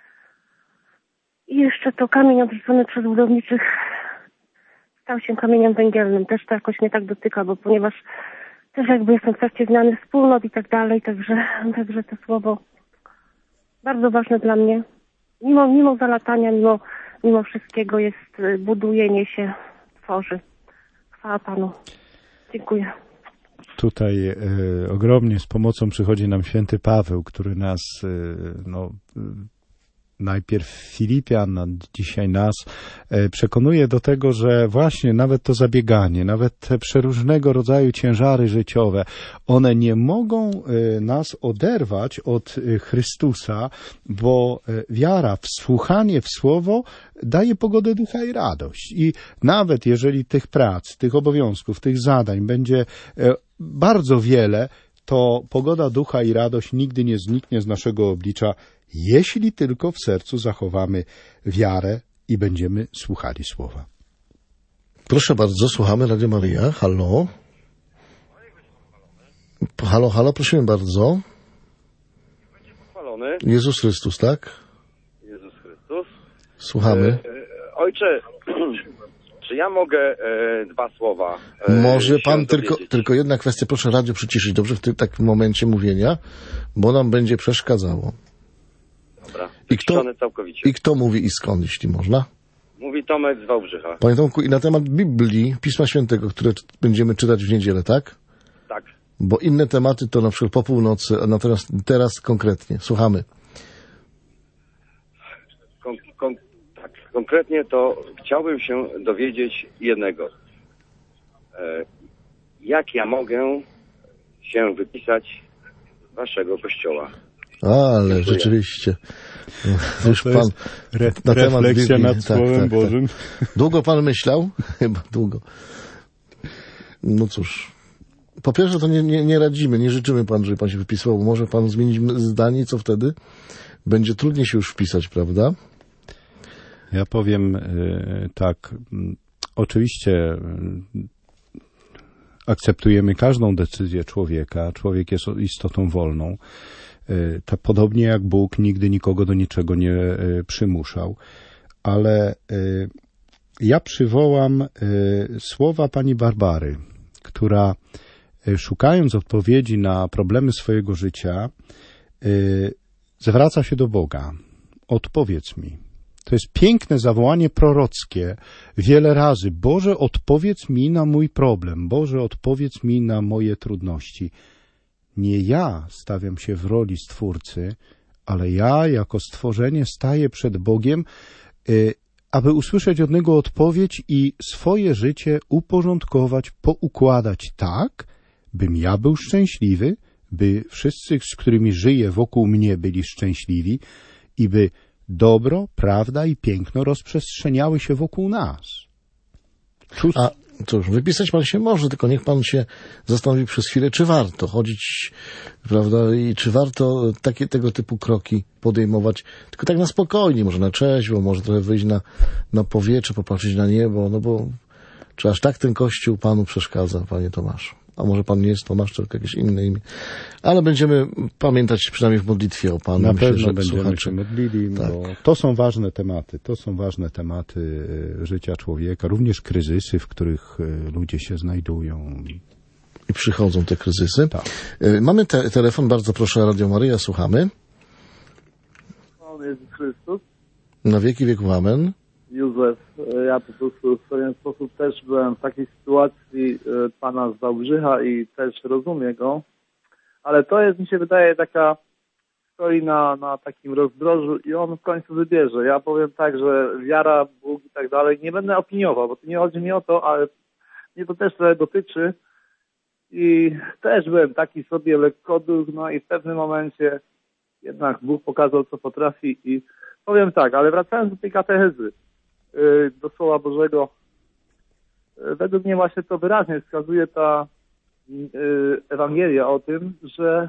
I jeszcze to kamień odrzucony przez budowniczych stał się kamieniem węgielnym. Też to jakoś mnie tak dotyka, bo ponieważ też jakby jestem w trakcie zmiany wspólnot i tak dalej, także, także to słowo bardzo ważne dla mnie. Mimo, mimo zalatania, mimo, mimo wszystkiego jest, buduje, niesie, tworzy. Chwała Panu. Dziękuję. Tutaj e, ogromnie z pomocą przychodzi nam święty Paweł, który nas e, no, najpierw Filipian, a dzisiaj nas przekonuje do tego, że właśnie nawet to zabieganie, nawet te przeróżnego rodzaju ciężary życiowe, one nie mogą nas oderwać od Chrystusa, bo wiara, wsłuchanie w Słowo daje pogodę ducha i radość. I nawet jeżeli tych prac, tych obowiązków, tych zadań będzie bardzo wiele, to pogoda ducha i radość nigdy nie zniknie z naszego oblicza, jeśli tylko w sercu zachowamy wiarę i będziemy słuchali słowa. Proszę bardzo, słuchamy Radio Maryja. Halo? Halo, halo, prosimy bardzo. Pochwalony. Jezus Chrystus, tak? Jezus Chrystus. Słuchamy. E, e, ojcze, czy ja mogę e, dwa słowa e, Może pan tylko, dowiedzieć? tylko jedna kwestia, proszę radio przyciszyć, dobrze, w tym takim momencie mówienia, bo nam będzie przeszkadzało. Dobra, I kto, całkowicie. I kto mówi i skąd, jeśli można? Mówi Tomek z Wałbrzycha. Panie Tomku, i na temat Biblii, Pisma Świętego, które będziemy czytać w niedzielę, tak? Tak. Bo inne tematy to na przykład po północy, a natomiast teraz konkretnie. Słuchamy. Kon, kon, tak, konkretnie to chciałbym się dowiedzieć jednego. E, jak ja mogę się wypisać z waszego kościoła? Ale Dziękuję. Rzeczywiście. No, Już pan re, na temat refleksja Biblii. nad Słowem tak, tak, Bożym. Tak. Długo pan myślał? Chyba długo. No cóż. Po pierwsze to nie, nie, nie radzimy, nie życzymy panu, żeby pan się wypisywał. Może pan zmienić zdanie, co wtedy? Będzie trudniej się już wpisać, prawda? Ja powiem y, tak. Oczywiście y, akceptujemy każdą decyzję człowieka. Człowiek jest istotą wolną. Y, to podobnie jak Bóg nigdy nikogo do niczego nie y, przymuszał. Ale y, ja przywołam y, słowa pani Barbary, która y, szukając odpowiedzi na problemy swojego życia y, zwraca się do Boga. Odpowiedz mi. To jest piękne zawołanie prorockie wiele razy. Boże, odpowiedz mi na mój problem. Boże, odpowiedz mi na moje trudności. Nie ja stawiam się w roli Stwórcy, ale ja jako stworzenie staję przed Bogiem, y, aby usłyszeć od Niego odpowiedź i swoje życie uporządkować, poukładać tak, bym ja był szczęśliwy, by wszyscy, z którymi żyję wokół mnie, byli szczęśliwi i by dobro, prawda i piękno rozprzestrzeniały się wokół nas. Cóż... A cóż, wypisać pan się może, tylko niech pan się zastanowi przez chwilę, czy warto chodzić, prawda, i czy warto takie tego typu kroki podejmować, tylko tak na spokojnie, może na trzeźwo, może trochę wyjść na, na powietrze, popatrzeć na niebo, no bo czy aż tak ten Kościół panu przeszkadza, panie Tomaszu? A może pan nie jest Tomasz, tylko jakieś inne imię. Ale będziemy pamiętać przynajmniej w modlitwie o Panu. Na Myślę, pewno że będziemy słuchacze... się modlili, tak. bo to są ważne tematy. To są ważne tematy życia człowieka, również kryzysy, w których ludzie się znajdują. I przychodzą te kryzysy. Tak. Mamy te, telefon, bardzo proszę, Radio Maryja, słuchamy. Pan Jezus Chrystus. Na wieki wieków, amen. Józef, ja po prostu w pewien sposób też byłem w takiej sytuacji pana z Wałbrzycha i też rozumiem go, ale to jest, mi się wydaje, taka, stoi na, na takim rozdrożu i on w końcu wybierze. Ja powiem tak, że wiara, Bóg i tak dalej, nie będę opiniował, bo to nie chodzi mi o to, ale mnie to też trochę dotyczy i też byłem taki sobie lekkoduch, no i w pewnym momencie jednak Bóg pokazał, co potrafi i powiem tak, ale wracając do tej katechezy, do Słowa Bożego. Według mnie właśnie to wyraźnie wskazuje ta Ewangelia o tym, że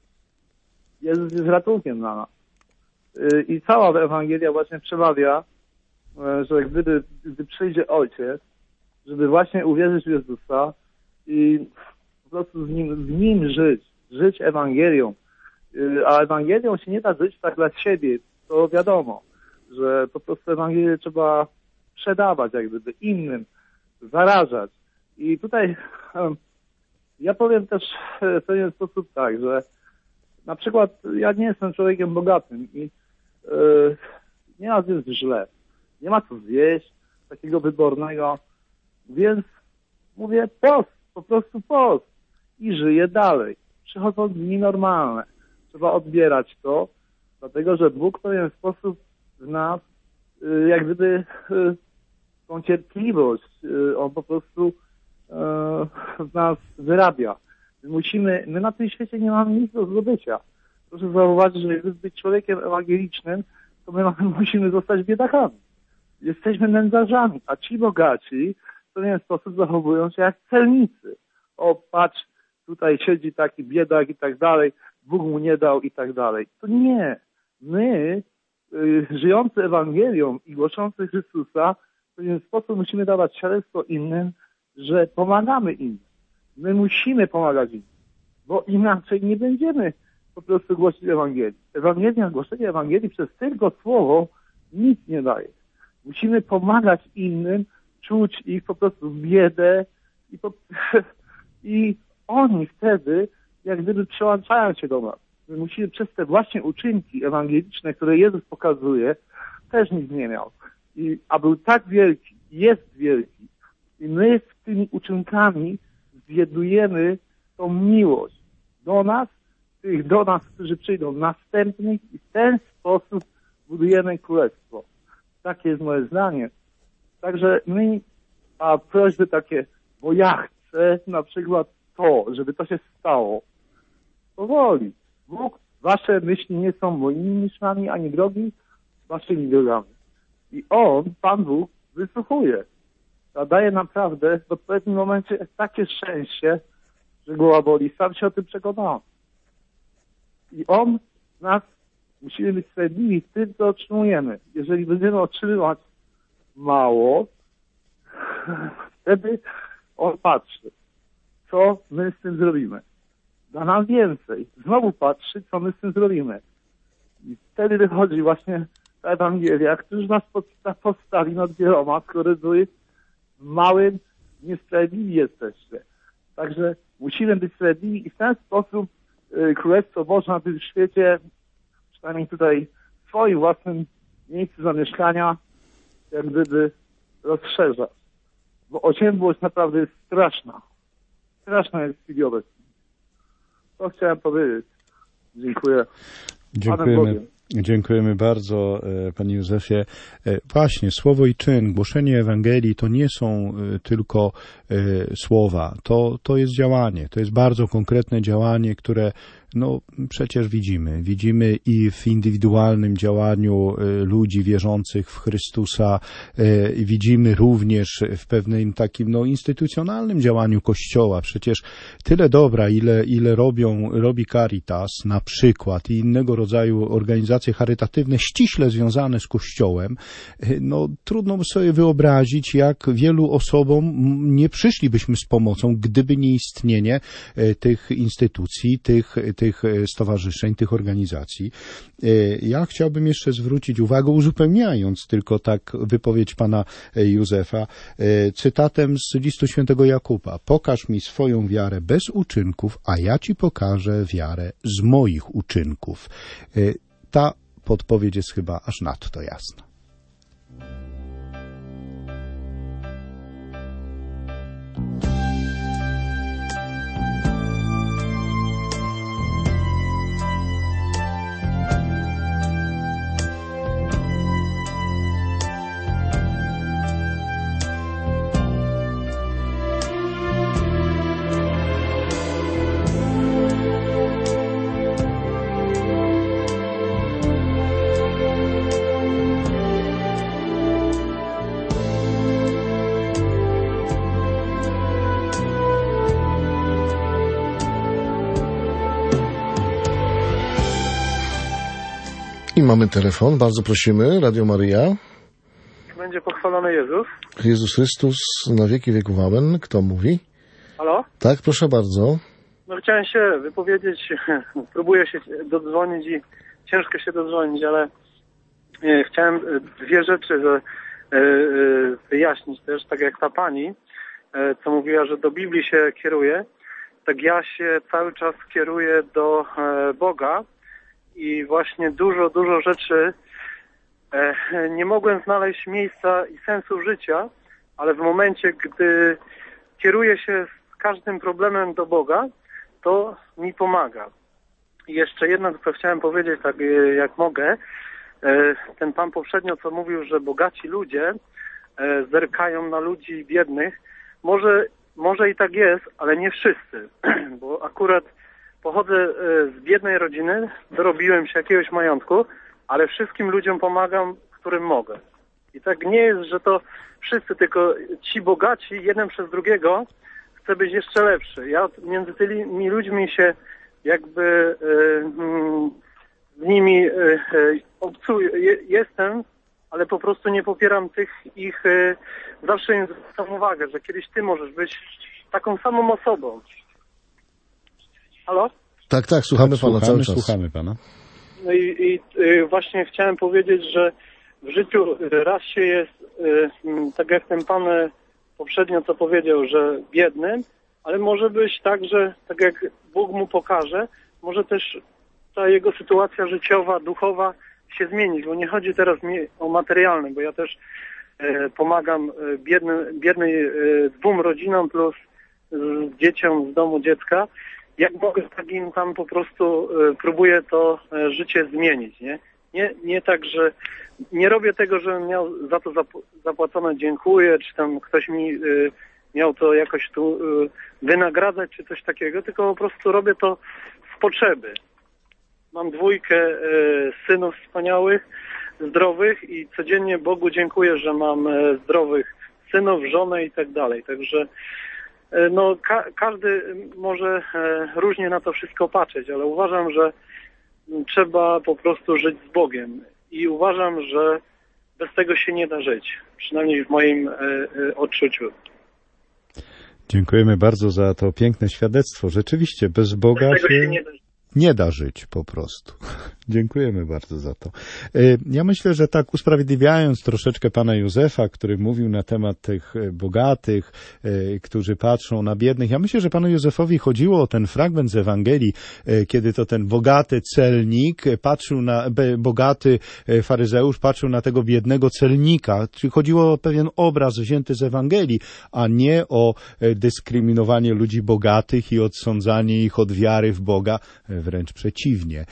Jezus jest ratunkiem dla nas. I cała Ewangelia właśnie przemawia, że gdyby, gdy przyjdzie Ojciec, żeby właśnie uwierzyć w Jezusa i po prostu z Nim, z nim żyć, żyć Ewangelią. A Ewangelią się nie da żyć tak dla siebie, to wiadomo, że po prostu Ewangelię trzeba sprzedawać jak gdyby innym, zarażać. I tutaj um, ja powiem też w pewien sposób tak, że na przykład ja nie jestem człowiekiem bogatym i yy, nieraz jest źle. Nie ma co zjeść takiego wybornego, więc mówię post, po prostu post i żyję dalej. Przychodzą dni normalne. Trzeba odbierać to, dlatego że Bóg w pewien sposób w nas y, jak gdyby y, tą cierpliwość y, on po prostu y, w nas wyrabia. My musimy, my na tym świecie nie mamy nic do zdobycia. Proszę zauważyć, że żeby być człowiekiem ewangelicznym, to my mamy, musimy zostać biedakami. Jesteśmy nędzarzami, a ci bogaci w pewien sposób zachowują się jak celnicy. O, patrz, tutaj siedzi taki biedak i tak dalej, Bóg mu nie dał i tak dalej. To nie. My, y, żyjący Ewangelią i głoszący Chrystusa, w pewien sposób musimy dawać świadectwo innym, że pomagamy im. My musimy pomagać im, bo inaczej nie będziemy po prostu głosić Ewangelii. Ewangelia, głoszenie Ewangelii przez tylko słowo nic nie daje. Musimy pomagać innym, czuć ich po prostu w biedę i, po, i oni wtedy jak gdyby przyłączają się do nas. My musimy przez te właśnie uczynki ewangeliczne, które Jezus pokazuje, też nic nie miał. I, a był tak wielki, jest wielki. I my z tymi uczynkami zjednujemy tą miłość do nas, tych do nas, którzy przyjdą następnych i w ten sposób budujemy królestwo. Takie jest moje zdanie. Także my, a prośby takie, bo ja chcę na przykład to, żeby to się stało. Powoli. Bóg, wasze myśli nie są moimi myślami, ani drogi waszymi drogami. I On, Pan Bóg, wysłuchuje. A daje naprawdę w odpowiednim momencie takie szczęście, że głowa boli. Sam się o tym przekonałem. I On nas, musimy być sprawiedliwi w tym, co otrzymujemy. Jeżeli będziemy otrzymywać mało, wtedy On patrzy, co my z tym zrobimy. Da nam więcej. Znowu patrzy, co my z tym zrobimy. I wtedy wychodzi właśnie ta Ewangelia, która nas postawi nad wieloma, które były małym, niesprawiedliwi jesteście. Także musimy być sprawiedliwi i w ten sposób y, Królestwo Boże na tym świecie, przynajmniej tutaj w swoim własnym miejscu zamieszkania, jak gdyby rozszerza. Bo ociębłość naprawdę jest straszna. Straszna jest w chwili obecnej. To chciałem powiedzieć. Dziękuję. Dziękujemy. Dziękujemy bardzo, Panie Józefie. Właśnie, słowo i czyn, głoszenie Ewangelii to nie są tylko słowa, to, to jest działanie, to jest bardzo konkretne działanie, które no przecież widzimy. Widzimy i w indywidualnym działaniu ludzi wierzących w Chrystusa, widzimy również w pewnym takim no instytucjonalnym działaniu Kościoła. Przecież tyle dobra, ile, ile robią, robi Caritas na przykład i innego rodzaju organizacje charytatywne ściśle związane z Kościołem, no trudno by sobie wyobrazić, jak wielu osobom nie przyszlibyśmy z pomocą, gdyby nie istnienie tych instytucji, tych, tych stowarzyszeń, tych organizacji. Ja chciałbym jeszcze zwrócić uwagę, uzupełniając tylko tak wypowiedź pana Józefa, cytatem z listu świętego Jakuba. Pokaż mi swoją wiarę bez uczynków, a ja ci pokażę wiarę z moich uczynków. Ta podpowiedź jest chyba aż nadto jasna. I mamy telefon, bardzo prosimy, Radio Maryja. Będzie pochwalony Jezus. Jezus Chrystus na wieki wieków, amen. Kto mówi? Halo? Tak, proszę bardzo. No chciałem się wypowiedzieć, próbuję się dodzwonić i ciężko się dodzwonić, ale e, chciałem dwie rzeczy e, e, wyjaśnić też, tak jak ta pani, e, co mówiła, że do Biblii się kieruje, tak ja się cały czas kieruję do e, Boga. I właśnie dużo, dużo rzeczy e, nie mogłem znaleźć miejsca i sensu życia, ale w momencie, gdy kieruję się z każdym problemem do Boga, to mi pomaga. I jeszcze jedno, co chciałem powiedzieć, tak e, jak mogę, e, ten pan poprzednio, co mówił, że bogaci ludzie e, zerkają na ludzi biednych, może, może i tak jest, ale nie wszyscy, bo akurat pochodzę z biednej rodziny, dorobiłem się jakiegoś majątku, ale wszystkim ludziom pomagam, którym mogę. I tak nie jest, że to wszyscy, tylko ci bogaci, jeden przez drugiego, chcę być jeszcze lepszy. Ja między tymi ludźmi się jakby y, y, z nimi y, y, obcuję, je, jestem, ale po prostu nie popieram tych ich, y, zawsze im zwracam uwagę, że kiedyś ty możesz być taką samą osobą. Halo? Tak, tak, słuchamy pana cały czas. Słuchamy pana. No i, i y, właśnie chciałem powiedzieć, że w życiu raz się jest, y, tak jak ten pan poprzednio co powiedział, że biednym, ale może być tak, że tak jak Bóg mu pokaże, może też ta jego sytuacja życiowa, duchowa się zmienić, bo nie chodzi teraz mi o materialne, bo ja też y, pomagam y, biednym, biednej y, dwóm rodzinom plus y, dzieciom z domu dziecka. Jak mogę, tak im tam po prostu y, próbuję to y, życie zmienić, nie? Nie, nie tak, że nie robię tego, żebym miał za to zap- zapłacone dziękuję, czy tam ktoś mi y, miał to jakoś tu y, wynagradzać, czy coś takiego, tylko po prostu robię to z potrzeby. Mam dwójkę y, synów wspaniałych, zdrowych i codziennie Bogu dziękuję, że mam y, zdrowych synów, żonę i tak dalej. Także no, ka- każdy może e, różnie na to wszystko patrzeć, ale uważam, że trzeba po prostu żyć z Bogiem i uważam, że bez tego się nie da żyć, przynajmniej w moim e, e, odczuciu. Dziękujemy bardzo za to piękne świadectwo. Rzeczywiście bez Boga bez tego się, się nie da żyć. Nie da żyć po prostu. Dziękujemy bardzo za to. Ja myślę, że tak usprawiedliwiając troszeczkę pana Józefa, który mówił na temat tych bogatych, którzy patrzą na biednych, ja myślę, że panu Józefowi chodziło o ten fragment z Ewangelii, kiedy to ten bogaty celnik patrzył na, bogaty faryzeusz patrzył na tego biednego celnika. Czyli chodziło o pewien obraz wzięty z Ewangelii, a nie o dyskryminowanie ludzi bogatych i odsądzanie ich od wiary w Boga. Wręcz przeciwnie.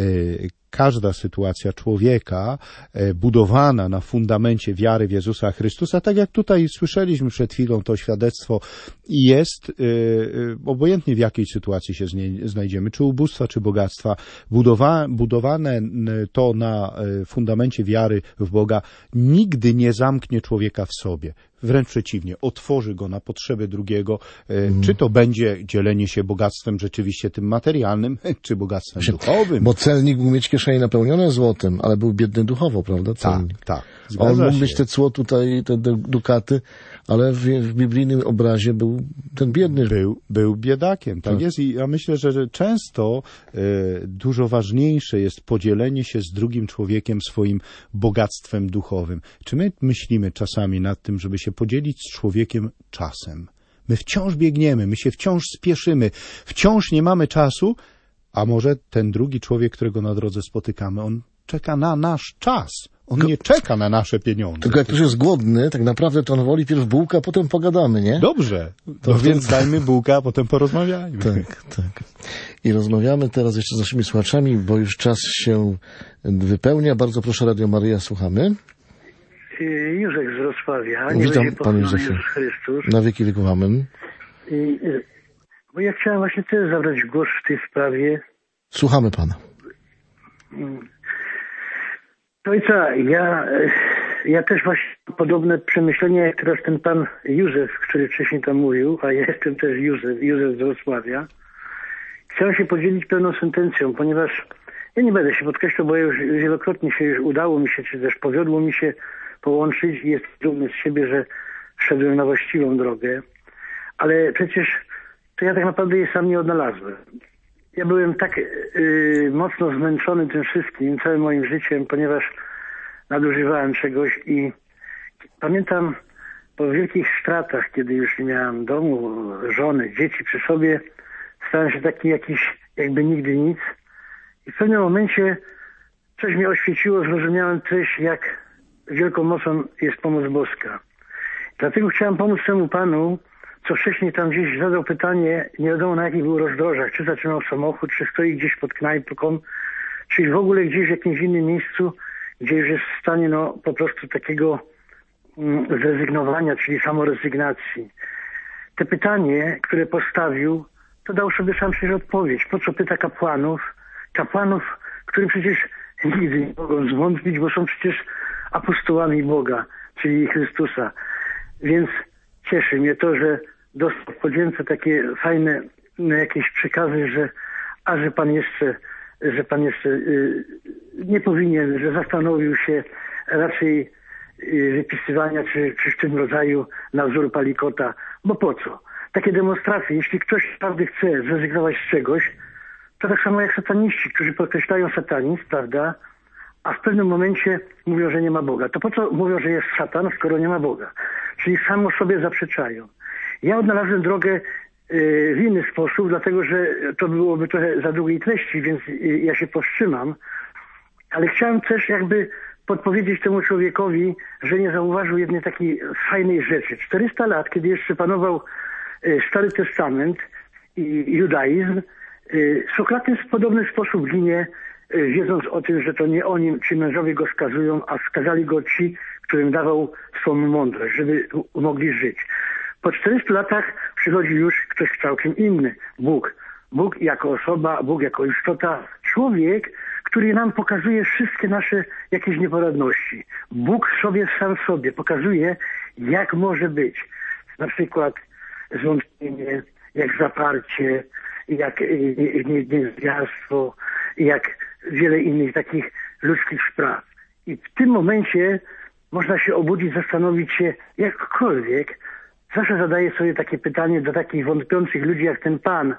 Każda sytuacja człowieka budowana na fundamencie wiary w Jezusa Chrystusa, tak jak tutaj słyszeliśmy przed chwilą to świadectwo, jest, obojętnie w jakiej sytuacji się znajdziemy, czy ubóstwa, czy bogactwa, budowa, budowane to na fundamencie wiary w Boga nigdy nie zamknie człowieka w sobie. Wręcz przeciwnie, otworzy go na potrzeby drugiego, mm. czy to będzie dzielenie się bogactwem rzeczywiście tym materialnym, czy bogactwem Właśnie, duchowym. Bo celnik mógł mieć kieszenie napełnione złotem, ale był biedny duchowo, prawda? Celnik. Tak, tak. On mógł mieć te cło tutaj, te dukaty, ale w, w biblijnym obrazie był ten biedny. Był, był biedakiem, tak, tak jest. I ja myślę, że często e, dużo ważniejsze jest podzielenie się z drugim człowiekiem swoim bogactwem duchowym. Czy my myślimy czasami nad tym, żeby się podzielić z człowiekiem czasem? My wciąż biegniemy, my się wciąż spieszymy, wciąż nie mamy czasu, a może ten drugi człowiek, którego na drodze spotykamy, on czeka na nasz czas. On nie czeka na nasze pieniądze. Tylko jak ktoś jest głodny, tak naprawdę to on woli pierw bułkę, a potem pogadamy, nie? Dobrze. To no więc dajmy bułkę, a potem porozmawiajmy. Tak, tak. I rozmawiamy teraz jeszcze z naszymi słuchaczami, bo już czas się wypełnia. Bardzo proszę, Radio Maryja, słuchamy. Józef z Wrocławia. Witam, Panie Józefie. Na wieki wieków, amen. I, bo ja chciałem właśnie też zabrać głos w tej sprawie. Słuchamy Pana. Ojca, ja, ja też właśnie podobne przemyślenia jak teraz ten pan Józef, który wcześniej tam mówił, a ja jestem też Józef, Józef z Wrocławia. Chciałem się podzielić pewną sentencją, ponieważ ja nie będę się podkreślał, bo już wielokrotnie się już udało mi się, czy też powiodło mi się połączyć i jestem dumny z siebie, że szedłem na właściwą drogę. Ale przecież to ja tak naprawdę je sam nie odnalazłem. Ja byłem tak yy, mocno zmęczony tym wszystkim, całym moim życiem, ponieważ nadużywałem czegoś i pamiętam po wielkich stratach, kiedy już nie miałem domu, żony, dzieci przy sobie, stałem się taki jakiś jakby nigdy nic i w pewnym momencie coś mnie oświeciło, zrozumiałem też, jak wielką mocą jest pomoc boska. Dlatego chciałem pomóc temu panu, co wcześniej tam gdzieś zadał pytanie, nie wiadomo na jakich był rozdrożach, czy zatrzymał samochód, czy stoi gdzieś pod knajpką, czy w ogóle gdzieś w jakimś innym miejscu, gdzie już jest w stanie no po prostu takiego mm, zrezygnowania, czyli samorezygnacji. Te pytanie, które postawił, to dał sobie sam przecież odpowiedź. Po co pyta kapłanów? Kapłanów, którzy przecież nigdy nie mogą zwątpić, bo są przecież apostołami Boga, czyli Chrystusa. Więc cieszy mnie to, że dostał w podzięce takie fajne no, jakieś przekazy, że a że pan jeszcze, że pan jeszcze y, nie powinien, że zastanowił się raczej y, wypisywania czy, czy w tym rodzaju na wzór Palikota, bo po co? Takie demonstracje, jeśli ktoś naprawdę chce zrezygnować z czegoś, to tak samo jak sataniści, którzy podkreślają satanizm, prawda, a w pewnym momencie mówią, że nie ma Boga. To po co mówią, że jest szatan, skoro nie ma Boga? Czyli samo sobie zaprzeczają. Ja odnalazłem drogę w inny sposób, dlatego że to byłoby trochę za długiej treści, więc ja się powstrzymam. Ale chciałem też jakby podpowiedzieć temu człowiekowi, że nie zauważył jednej takiej fajnej rzeczy. czterysta lat, kiedy jeszcze panował Stary Testament i judaizm, Sokrates w podobny sposób ginie, wiedząc o tym, że to nie oni, ci mężowie go skazują, a skazali go ci, którym dawał swą mądrość, żeby mogli żyć. Po czterystu latach przychodzi już ktoś całkiem inny. Bóg. Bóg jako osoba, Bóg jako istota. Człowiek, który nam pokazuje wszystkie nasze jakieś nieporadności. Bóg sobie sam sobie pokazuje, jak może być. Na przykład zwątpienie, jak zaparcie, jak niezwiarstwo, jak wiele innych takich ludzkich spraw. I w tym momencie można się obudzić, zastanowić się jakkolwiek. Zawsze zadaję sobie takie pytanie do takich wątpiących ludzi jak ten pan.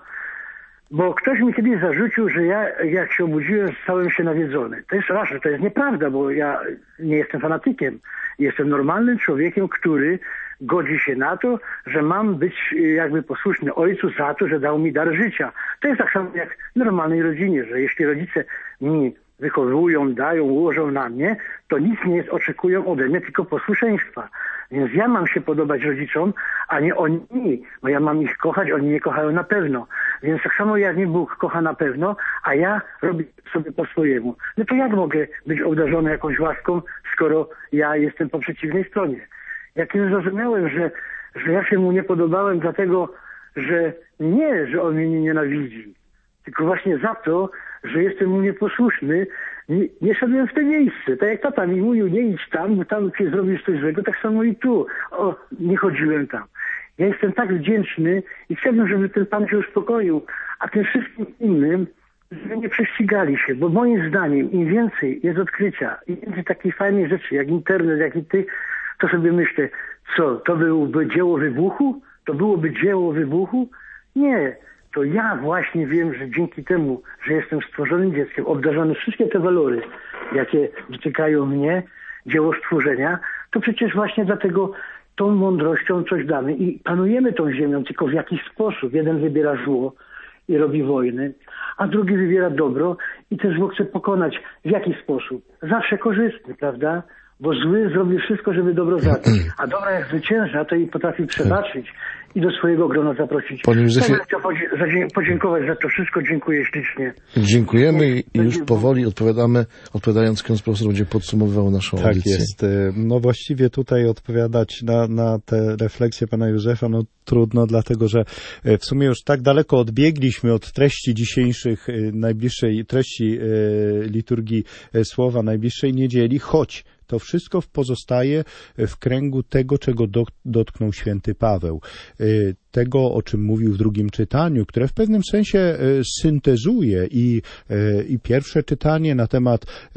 Bo ktoś mi kiedyś zarzucił, że ja jak się obudziłem, stałem się nawiedzony. To jest ważne, to jest nieprawda, bo ja nie jestem fanatykiem. Jestem normalnym człowiekiem, który godzi się na to, że mam być jakby posłuszny ojcu za to, że dał mi dar życia. To jest tak samo jak w normalnej rodzinie, że jeśli rodzice mi wychowują, dają, ułożą na mnie, to nic nie jest, oczekują ode mnie, tylko posłuszeństwa. Więc ja mam się podobać rodzicom, a nie oni, bo ja mam ich kochać, oni mnie kochają na pewno. Więc tak samo jak mnie Bóg kocha na pewno, a ja robię sobie po swojemu. No to jak mogę być obdarzony jakąś łaską, skoro ja jestem po przeciwnej stronie? Jak już zrozumiałem, że, że ja się mu nie podobałem dlatego, że nie, że on mnie nie nienawidzi, tylko właśnie za to, że jestem mu nieposłuszny, nie, nie szedłem w to miejsce. Tak jak tata mi mówił, nie idź tam, bo tam się zrobisz coś złego, tak samo i tu. O, nie chodziłem tam. Ja jestem tak wdzięczny i chciałbym, żeby ten pan się uspokoił, a tym wszystkim innym, żeby nie prześcigali się, bo moim zdaniem im więcej jest odkrycia, im więcej takich fajnych rzeczy, jak internet, jak i ty, to sobie myślę, co, to byłoby dzieło wybuchu? To byłoby dzieło wybuchu? Nie. To ja właśnie wiem, że dzięki temu, że jestem stworzonym dzieckiem, obdarzony wszystkie te walory, jakie dotykają mnie, dzieło stworzenia, to przecież właśnie dlatego tą mądrością coś damy i panujemy tą ziemią, tylko w jakiś sposób. Jeden wybiera zło i robi wojny, a drugi wybiera dobro i te zło chce pokonać. W jaki sposób? Zawsze korzystny, prawda? Bo zły zrobi wszystko, żeby dobro zabić. A dobra jak zwycięża, to i potrafi przebaczyć i do swojego grona zaprosić. Panie Józefie... Ja chciał podziękować za to wszystko. Dziękuję ślicznie. Dziękujemy i już powoli odpowiadamy, odpowiadając, ksiądz profesor będzie podsumowywał naszą tak audycję. Tak jest. No właściwie tutaj odpowiadać na, na te refleksje pana Józefa, no trudno, dlatego że w sumie już tak daleko odbiegliśmy od treści dzisiejszych, najbliższej treści liturgii słowa najbliższej niedzieli, choć to wszystko pozostaje w kręgu tego, czego dotknął święty Paweł. Tego, o czym mówił w drugim czytaniu, które w pewnym sensie syntezuje i, i pierwsze czytanie na temat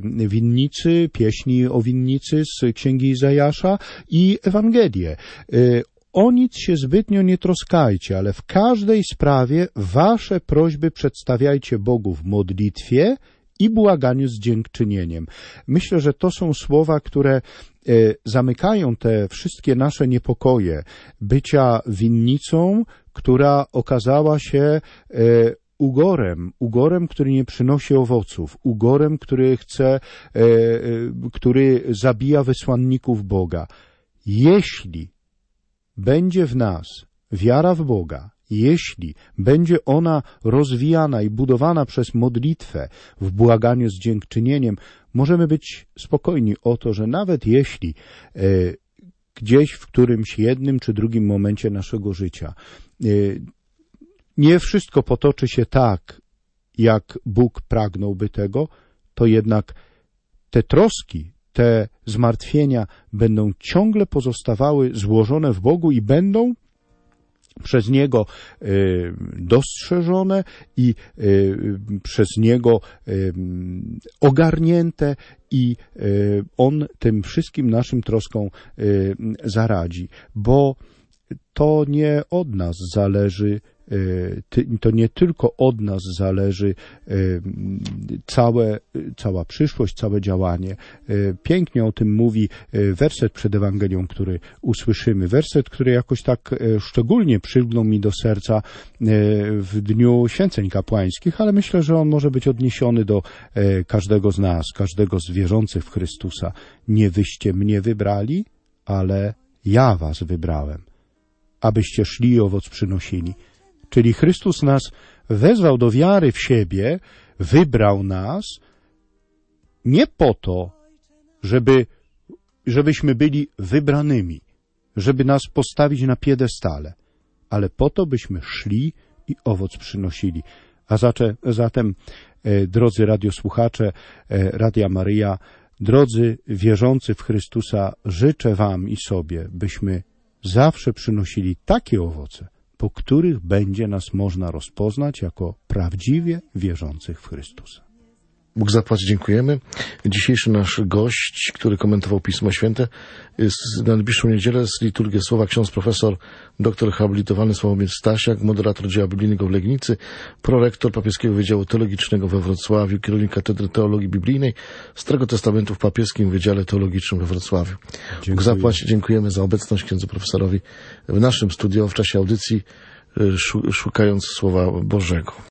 winnicy, pieśni o winnicy z Księgi Izajasza i Ewangelię. O nic się zbytnio nie troskajcie, ale w każdej sprawie wasze prośby przedstawiajcie Bogu w modlitwie i błaganiu z dziękczynieniem. Myślę, że to są słowa, które zamykają te wszystkie nasze niepokoje bycia winnicą, która okazała się ugorem, ugorem, który nie przynosi owoców, ugorem, który chce, który zabija wysłanników Boga. Jeśli będzie w nas wiara w Boga, jeśli będzie ona rozwijana i budowana przez modlitwę w błaganiu z dziękczynieniem, możemy być spokojni o to, że nawet jeśli e, gdzieś w którymś jednym czy drugim momencie naszego życia e, nie wszystko potoczy się tak, jak Bóg pragnąłby tego, to jednak te troski, te zmartwienia będą ciągle pozostawały złożone w Bogu i będą przez Niego dostrzeżone i przez Niego ogarnięte i On tym wszystkim naszym troskom zaradzi, bo to nie od nas zależy, to nie tylko od nas zależy całe, cała przyszłość, całe działanie. Pięknie o tym mówi werset przed Ewangelią, który usłyszymy. Werset, który jakoś tak szczególnie przylgnął mi do serca w dniu święceń kapłańskich, ale myślę, że on może być odniesiony do każdego z nas, każdego z wierzących w Chrystusa. Nie wyście mnie wybrali, ale ja was wybrałem, abyście szli i owoc przynosili. Czyli Chrystus nas wezwał do wiary w siebie, wybrał nas nie po to, żeby, żebyśmy byli wybranymi, żeby nas postawić na piedestale, ale po to, byśmy szli i owoc przynosili. A zatem, zatem e, drodzy radiosłuchacze e, Radia Maryja, drodzy wierzący w Chrystusa, życzę wam i sobie, byśmy zawsze przynosili takie owoce, po których będzie nas można rozpoznać jako prawdziwie wierzących w Chrystusa. Bóg zapłać, dziękujemy. Dzisiejszy nasz gość, który komentował Pismo Święte, z najbliższą niedzielę z liturgię słowa ksiądz profesor, doktor habilitowany Sławomir Stasiak, moderator dzieła biblijnego w Legnicy, prorektor papieskiego Wydziału Teologicznego we Wrocławiu, kierownik Katedry Teologii Biblijnej Starego Testamentu w papieskim Wydziale Teologicznym we Wrocławiu. Dziękuję. Bóg zapłać, dziękujemy za obecność księdzu profesorowi w naszym studio w czasie audycji, szukając Słowa Bożego.